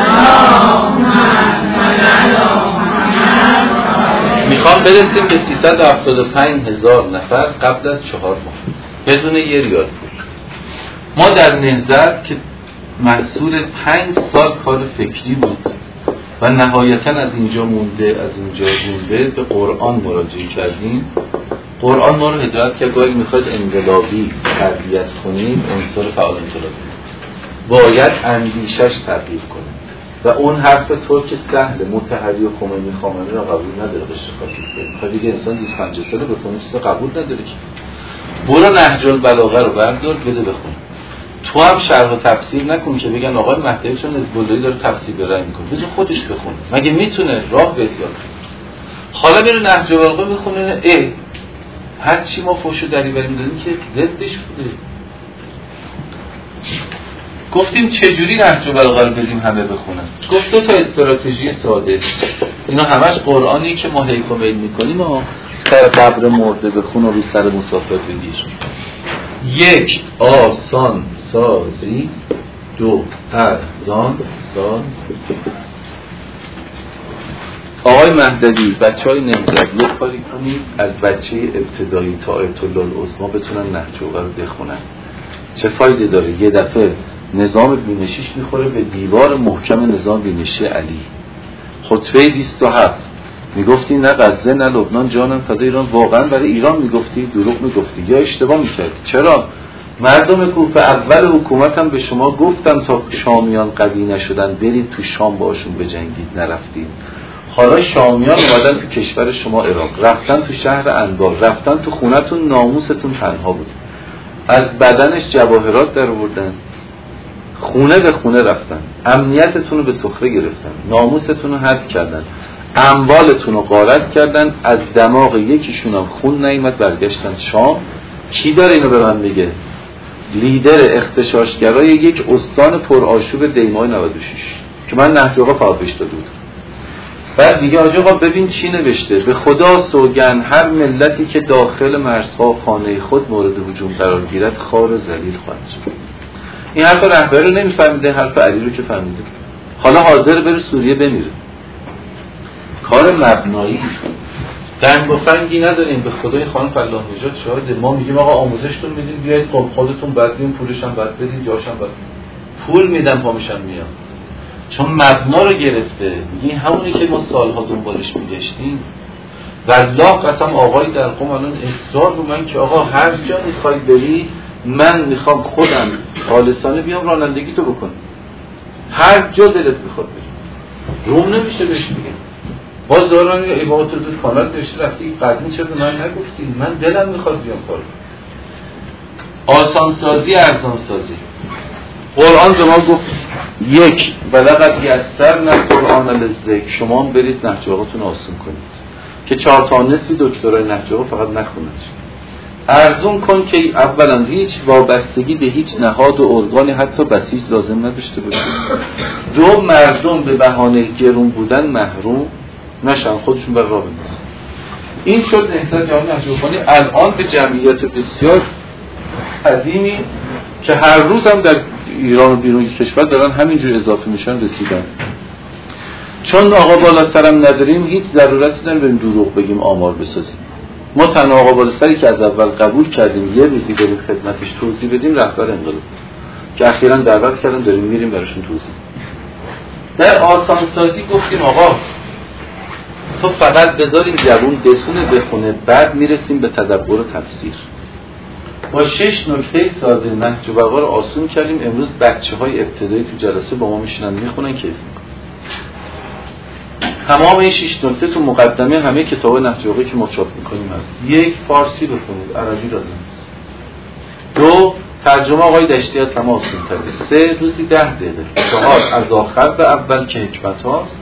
میخوام برسیم به 375,000 نفر قبل از 4 ماه بدون یه ریال پول. ما در نهضت که محصول 5 سال کار فکری بود و نهایتاً از اینجا مونده به قرآن مراجعه کردیم. قرآن ما رو هدایت کرد اگه میخواید انقلابی تربیت کنید، عنصر فعال انقلابی باید اندیشش تغییر کنه و اون حرف تو که سهل متحری و خمینی خامنه‌ای را قبول نداره بشه خاطر دیگه انسان 25 ساله بخونه چیزا قبول نداره که برو نهج البلاغه رو بردار بده بخون. تو هم شرح و تفسیر نکن که بگن آقای مهدوی چون حزب اللهی داره تفسیر برای میکنه، بذار خودش بخونه، مگه میتونه راه بهت یاد. حالا میره نهج البلاغه میخونه هر چی ما فحش دری بریم دادیم که ضدش بوده. گفتیم چجوری نهج البلاغه رو بدیم همه بخونن. گفت دو تا استراتژی ساده. اینا همش قرآنی که ما حیف و میل میکنیم و سر قبر مرده بخون و رو سر مسافر بگیر. 1 آسان سازی، 2 ارزان سازی. آقای مهدوی، بچهای نهضت یک کاری کنید از بچه ابتدایی تا آیت الله العظمی بتونن نهج البلاغه رو بخونن. چه فایده داره؟ یه دفعه نظام بینشیش میخوره به دیوار محکم نظام بینشی علی. خطبه 27 میگفتی نه غزه نه لبنان جانم فدای ایران. واقعا برای ایران میگفتی؟ دروغ میگفتی یا اشتباه میکردی؟ چرا؟ مردم کوفه اول حکومتم به شما گفتم تا شامیان قوی نشدن برید تو شام باشون بجنگید، نرفتید. حالا شامیان اومدن تو کشور شما عراق، رفتن تو شهر انبار، رفتن تو خونتون، ناموستون تنها بود، از بدنش جواهرات در آوردن، خونه به خونه رفتن، امنیتتون رو به سخره گرفتن، ناموستون رو حذف کردن، اموالتون رو غارت کردن، از دماغ یکیشون هم خون نیامد، برگشتن شام. کی داره اینو به من میگه؟ لیدر اغتشاشگرای یک استان پرآشوب دیمای 96 که من نهج البلاغه فقط بهش داده بودم. بعد دیگه آقا ببین چی نوشته: به خدا سوگند هر ملتی که داخل مرزها خانه خود مورد هجوم قرار گیرد خار و ذلیل خواهد شد. این حرف رهبر رو نمیفهمیده، حرف علی رو که فهمیده. حالا حاضر بره سوریه بمیره. کار مبنایی دنگ و فنگی نداریم. به خدای خانم فلاح نژاد شاهده. ما میگیم آقا آموزشتون میدیم بیاید، خودتون بعد بدین، پولش هم بعد بدین، جاش هم بعد پول میدن پا میشن میان. چون مبنا رو گرفته. میگه همونی که ما سالها دنبالش میگشتیم. والله قسم آقای در قم الان اصرار رو من که آقا هر جا میخوای بری من میخوام خودم خالصانه بیام رانندگی تو بکنم. هر جا دلت میخواد بری. روم نمیشه بهش میگم. باز دارن ای بابا تو کانال داشتی رفتی قضیه چرا من نگفتی؟ من دلم میخواد بیام کار. آسان سازی، ارزان سازی. قرآن به ما گفت 1 ولقد یسرنا القرآن للذکر، شما هم برید نهج البلاغه‌تون آسون کنید که 4 تا نصفی دکترای نهج البلاغه فقط نخونید. ارزون کن که اولا هیچ وابستگی به هیچ نهاد و ارگانی حتی بسیج لازم نداشته باشه. 2 مردم به بهانه گرون بودن محروم نشن، خودشون بر راه بندازن. این شد نهضت جهانی نهج البلاغه. الان به جمعیت بسیار قدیمی که هر روز هم در ایران و بیرون کشور دارن همینجور اضافه میشن رسیدن. چون آقا بالا سرم نداریم هیچ ضرورتی نداریم بریم دروغ بگیم آمار بسازیم. ما تنها آقا بالا سری که از اول قبول کردیم یه روزی بریم خدمتش توضیح بدیم رهبر انقلاب که اخیراً دعوت کردن داریم میریم براشون توضیح. در آسان سازی گفتیم آقا تو فقط بذاریم جوون بتونه بخونه، بعد میرسیم به تدبر و تفسیر. با 6 نکته ساده نهج البلاغه رو آسون کردیم. امروز بچه‌های ابتدایی تو جلسه با ما میشینن میخونن کیف میکنن. تمام این 6 نکته تو مقدمه همه کتاب نهج البلاغه که ما چاپ میکنیم هست. 1 فارسی بخونید، عربی لازم نیست. 2 ترجمه آقای دشتی از همه آسون تره. 3 روزی 10 دقیقه. 4 از آخر به اول که حکمت هاست.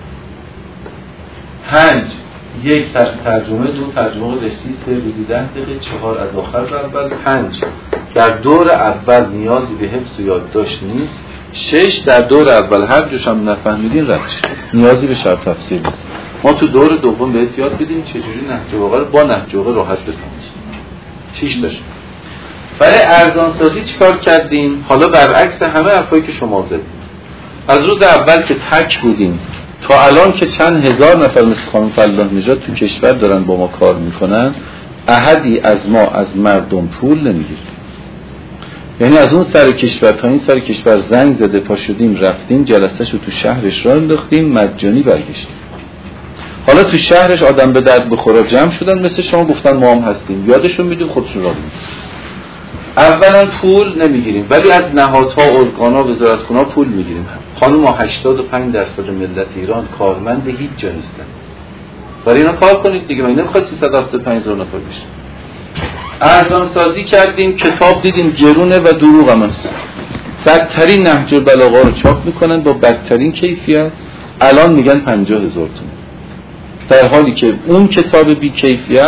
5 1 ترجمه، 2 ترجمه دشتی، 3 روزی 10 دقیقه، 4 از آخر به اول. 5 در دور اول نیازی به حفظ و یادداشت نیست. 6 در دور اول هر جوش هم نفهمیدین رد نیازی به شرح تفسیر نیست. ما تو دور دوم بهت یاد بدیم چجوری نهج البلاغه رو با نهج البلاغه راحت بفهمید. 6 داشت. برای ارزان سازی چیکار کردیم؟ حالا برعکس همه حرفایی که شما زدید. از روز اول که تک بودیم تا الان که چند هزار نفر مثل خانم فلاح نژاد تو کشور دارن با ما کار میکنن، احدی از ما از مردم پول نمیگیره. یعنی از اون سر کشور تا این سر کشور زنگ زده پا شدیم رفتیم جلسه‌شو تو شهرش راه انداختیم، مجانی برگشتیم. حالا تو شهرش آدم به درد بخوره جمع شدن مثل شما گفتن ما هم هستیم، یادشون میدیم خودشون راه میندازن. اولا پول نمیگیریم ولی از نهادها، ارگان‌ها، وزارتخونه‌ها پول میگیریم. خانم 85% ملت ایران کارمند هیچ جا نیستن. برای اینا کار کنید دیگه. من نمیخواد 375,000 نفر بشه. ارزان سازی کردیم، کتاب دیدیم گرونه و دروغ هم هست. بدترین نهج البلاغه رو چاپ میکنن با بدترین کیفیت. الان میگن 50,000 تومان، در حالی که اون کتاب بی کیفیت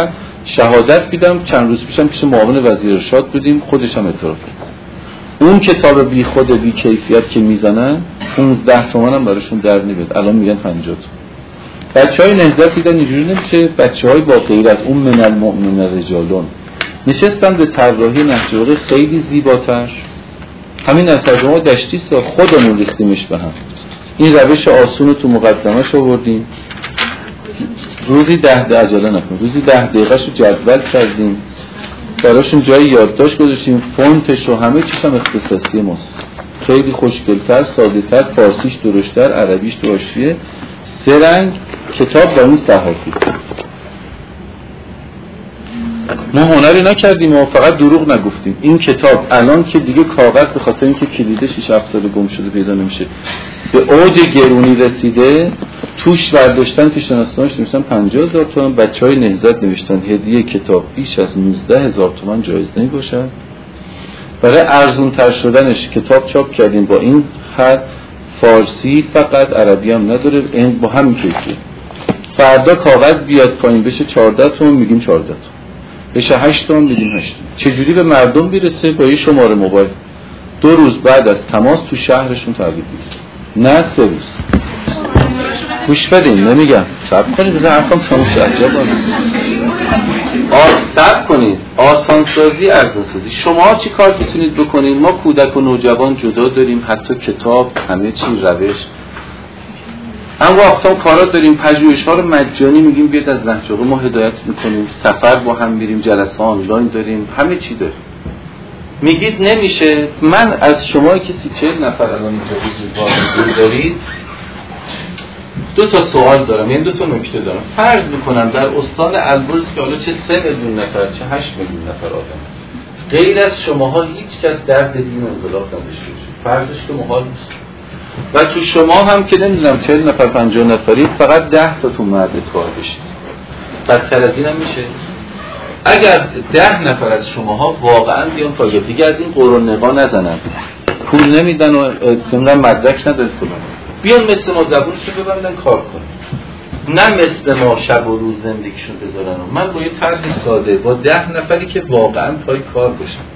شهادت میدم. چند روز پیشم پیش معاون وزیر ارشاد بودیم، خودش هم اعتراف کرد اون کتاب بی خود بی کیفیت که میزنن 15 تومن هم براشون در نمیاد، الان میگن 50 تومن. بچهای نهضت دیدن اینجوری نمیشه، بچهای با غیرت اون من المؤمنین رجالون نشستن به طراحی نهج البلاغه خیلی زیباتر. همین از ترجمه دشتی خودمون ریختیمش به هم. این روش آسون رو تو مقدمه‌اش آوردیم، روزی 10 عجله نکن، روزی 10 دقیقه‌شو جدول کردیم، براشون جای یادداشت گذاشتیم، فونتش و همه چیز هم اختصاصی ماست، خیلی خوشگل‌تر، ساده‌تر، فارسیش درشت‌تر، عربیش تو حاشیه، 3 رنگ کتاب با این صحافی. ما هنری نکردیم و فقط دروغ نگفتیم. این کتاب الان که دیگه کاغذ به خاطر اینکه کلیدش 6-7 سال گم شده پیدا نمیشه به اوج گرونی رسیده، توش برداشتن توش شناسنامه‌اش نوشتن 50,000 تومان. بچهای نهضت نوشتن هدیه کتاب بیش از 19,000 تومان جایزه نمی‌باشد. برای ارزون تر شدنش کتاب چاپ کردیم با این خط، فارسی فقط، عربی هم نداره، این با همین کیفیت. فردا کاغذ بیاد پایین بشه 14 تومان میگیم 14 تومان، بشه 8 تومان میگیم 8 تومان. چجوری به مردم میرسه؟ با یه شماره موبایل 2 روز بعد از تماس تو شهرشون تحویل میگیره، نه 3 روز. گوش بدین، نمیگم صبر کنید بذار حرفم تموم شه. عجب صبر کنید. آسانسازی، ارزانسازی. شما چی کار میتونید بکنید؟ ما کودک و نوجوان جدا داریم، حتی کتاب، همه چی، روش، اما اقسام کارات داریم. پژوهش‌ها رو مجانی میگیم بیاد از نهج البلاغه، ما هدایت میکنیم، سفر با هم میریم، جلسه آنلاین داریم، همه چی داریم. میگید نمیشه. من از شما که 30-40 نفر الان اینجا حضور دارید 2 تا سوال دارم، یعنی 2 تا نکته دارم. فرض میکنم در استان البرز که حالا چه 3 میلیون نفر چه 8 میلیون نفر آدم، غیر از شماها هیچ کس درد دین و انقلاب نداشته باشه، فرضش که محال نیست. و تو شما هم که نمیدونم 40 نفر 50 نفری، فقط 10 تا تو مرد اتوار بشید، بدتر از این هم میشه. اگر 10 نفر از شماها واقعا بیان پایه دیگه از این قرون نقا نزنن، پول نمیدن و اینقدر مدرک نداره فلان، بیان مثل ما زبونشو ببندن کار کنن، نه مثل ما شب و روز زندگیشون بذارن. و من با یه طرح ساده با 10 نفری که واقعا پای کار بشن،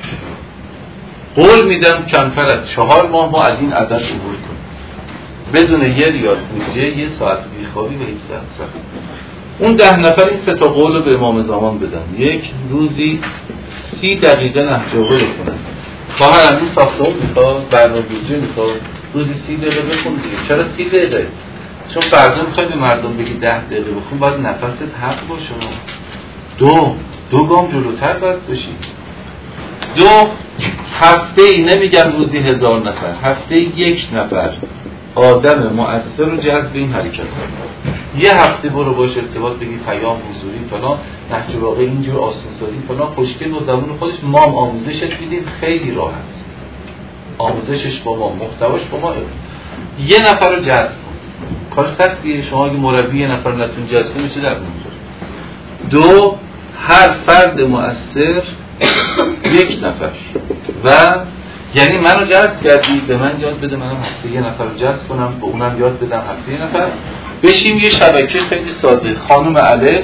قول میدم کمتر از 4 ماه ما از این عدد عبور کنیم، بدون یه ریال بودجه، یه ساعت بیخوابی و هیچ ساعت. اون 10 نفر این 3 تا قول رو به امام زمان بدن. 1 روزی 30 دقیقه نهج البلاغه بخونن. خواهر این ساختمون میخواد، برنامه‌ریزی میخواد، روزی 30 دقیقه بخون دیگه. چرا 30 دقیقه؟ چون فردا میخوای به مردم بگی 10 دقیقه بخون، باید نفست حق باشه. 2 گام جلوتر باید بشی. 2 هفته ای، نمیگم روزی 1000 نفر، هفته 1 نفر آدم مؤثر رو جذب این حرکت کنه. یه هفته برو باش ارتباط بگی، پیام حضوری فلان، نهج البلاغه اینجور آسانسازی فلان، خوشگل و زبون خودش. ما هم آموزشت میدیم خیلی راحت، آموزشش با ما، محتواش با ما. یه نفر رو جذب کن، کار سختیه. شما اگه مربی یه نفر نتون جذب کنی چه در میذاره؟ 2 هر فرد مؤثر 1 نفر. و یعنی منو جذب کردی، به من یاد بده، منم هفته 1 نفر رو جذب کنم، به اونم یاد بدم هفته 1 نفر. بشیم یه شبکه خیلی ساده. خانم الف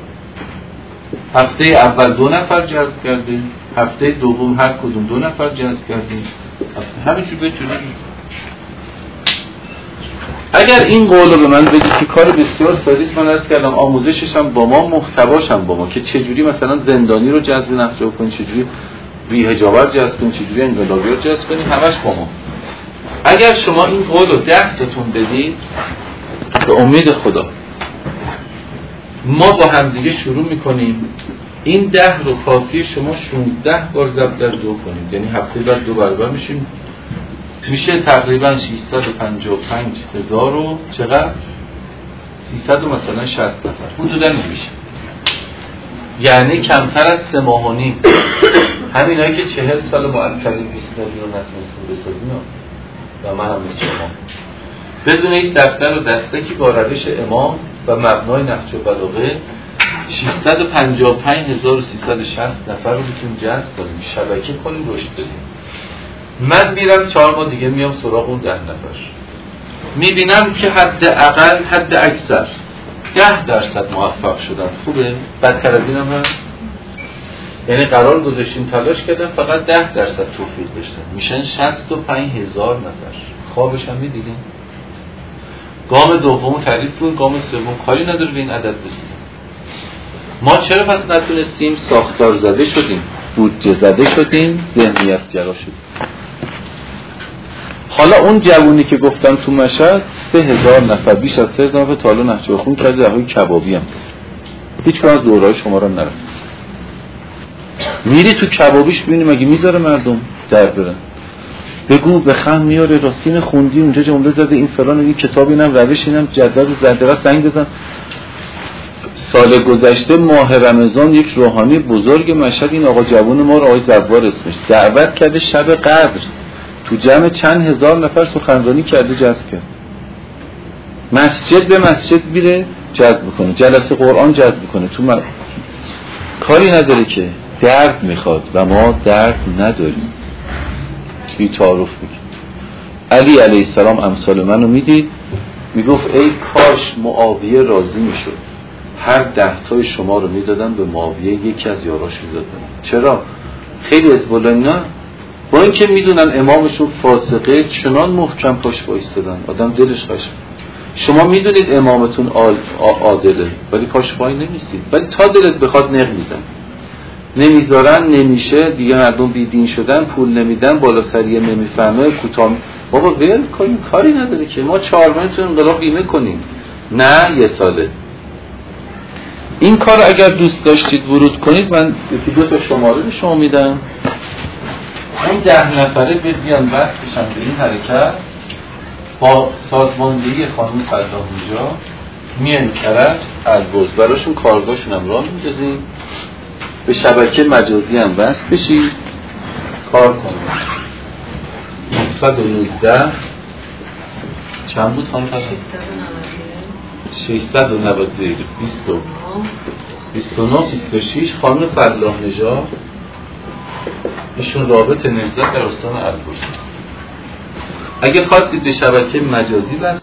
هفته اول 2 نفر جذب کردیم، هفته دوم هر کدوم 2 نفر جذب کردیم، همینجور بتونیم. اگر این قولو به من بگید که کار بسیار ساده است، من عرض کردم آموزشش هم با ما، محتواش هم با ما، که چجوری مثلا زندانی رو جذب نهج البلاغه کنی، چجوری بی حجابت جذب کنی، چجوری انقلابی رو جذب کنی، همش با ما. اگر شما این قولو 10 تاتون بدید، به امید خدا ما با همدیگه شروع میکنیم. این 10 رو کافیه شما 16 بار ضرب در 2 کنید، یعنی هفته بعد 2 برابر میشیم، میشه تقریبا 655,000 و چقدر؟ 300 و مثلا 60 نفر حدودا میشه. یعنی کمتر از 3 ماه و نیم. همینایی که 40 سال معلم 20 میلیون رو نتونستیم بسازیم و من هم مثل شما بدون هیچ دفتر و دستکی با روش امام و مبنای نهج البلاغه 655,360 نفر رو میتونیم جذب کنیم، شبکه کنیم، رشد بدیم. من میرم 4 ماه دیگه میام سراغ اون 10 نفر، میبینم که حد اقل حد اکثر 10% موفق شدن. خوبه؟ بدتر از این هم هست؟ یعنی قرار گذاشتیم تلاش کردن فقط 10% توفیق داشتن، میشن 65,000 نفر. خوابش هم میدیدیم. گام دوم تعریف کن، گام سوم کاری نداره به این عدد رسیدن. ما چرا پس نتونستیم؟ ساختار زده شدیم، بودجه زده شدیم، ذهنیت گرا شدیم. حالا اون جوونی که گفتم تو مشهد 3,000 نفر، بیش از 3,000 نفر تا حالا نهج خون کرده، در حال کبابی هم هست. هیچ کدوم از دوره‌های شما رو نرفت. میری تو کبابیش ببینی مگه میذاره مردم در برن؟ بگو بخم میاره راستین خوندی اونجا جمله زده این فلان، این کتاب اینم روش اینم جدول زدرا سنگ بزن. سال گذشته ماه رمضان یک روحانی بزرگ مشهد، این آقا جوان ما رو آقای زوار اسمش، دعوت کرده شب قدر تو جمع چند هزار نفر سخنرانی کرده، جذب کرد. مسجد به مسجد میره جذب کنه، جلسه قرآن جذب کنه. تو کاری نداره که درد میخواد و ما درد نداریم. بی تعارف میگه. علی علیه السلام امثال منو میدید، میگفت ای کاش معاویه راضی میشد، هر 10 شما رو میدادن به معاویه، یکی از یاراش میدادن. چرا؟ خیلی حزب الله نه، با اینکه میدونن امامشون فاسقه چنان محکم پاش وایستادن، آدم دلش قشه. شما میدونید امامتون عادله ولی پاش وای نمیستید، ولی تا دلت بخواد نق میزن، نمیذارن، نمیشه دیگه. مردم بیدین شدن، پول نمیدن، بالا سریه نمیفهمه، کوتاه. بابا ول کنیم، کاری نداره که ما 4 ماه تو انقلاب بیمه کنیم، نه 1 ساله. این کار اگر دوست داشتید ورود کنید، من 2 تا شماره به شما میدم، اون 10 نفره بیان وقت بشن به این حرکت با سازماندهی خانم فلاح نژاد میان کرج البرز، براشون کارگاهشون هم راه میندازیم، به شبکه مجازی هم وصل بشید، کار کنید. 919 چند بود خانم فلاح؟ 692 29 26 خانم فلاح نژاد، ایشون رابط نهضت در استان البرز. اگه خواستید به شبکه مجازی وصل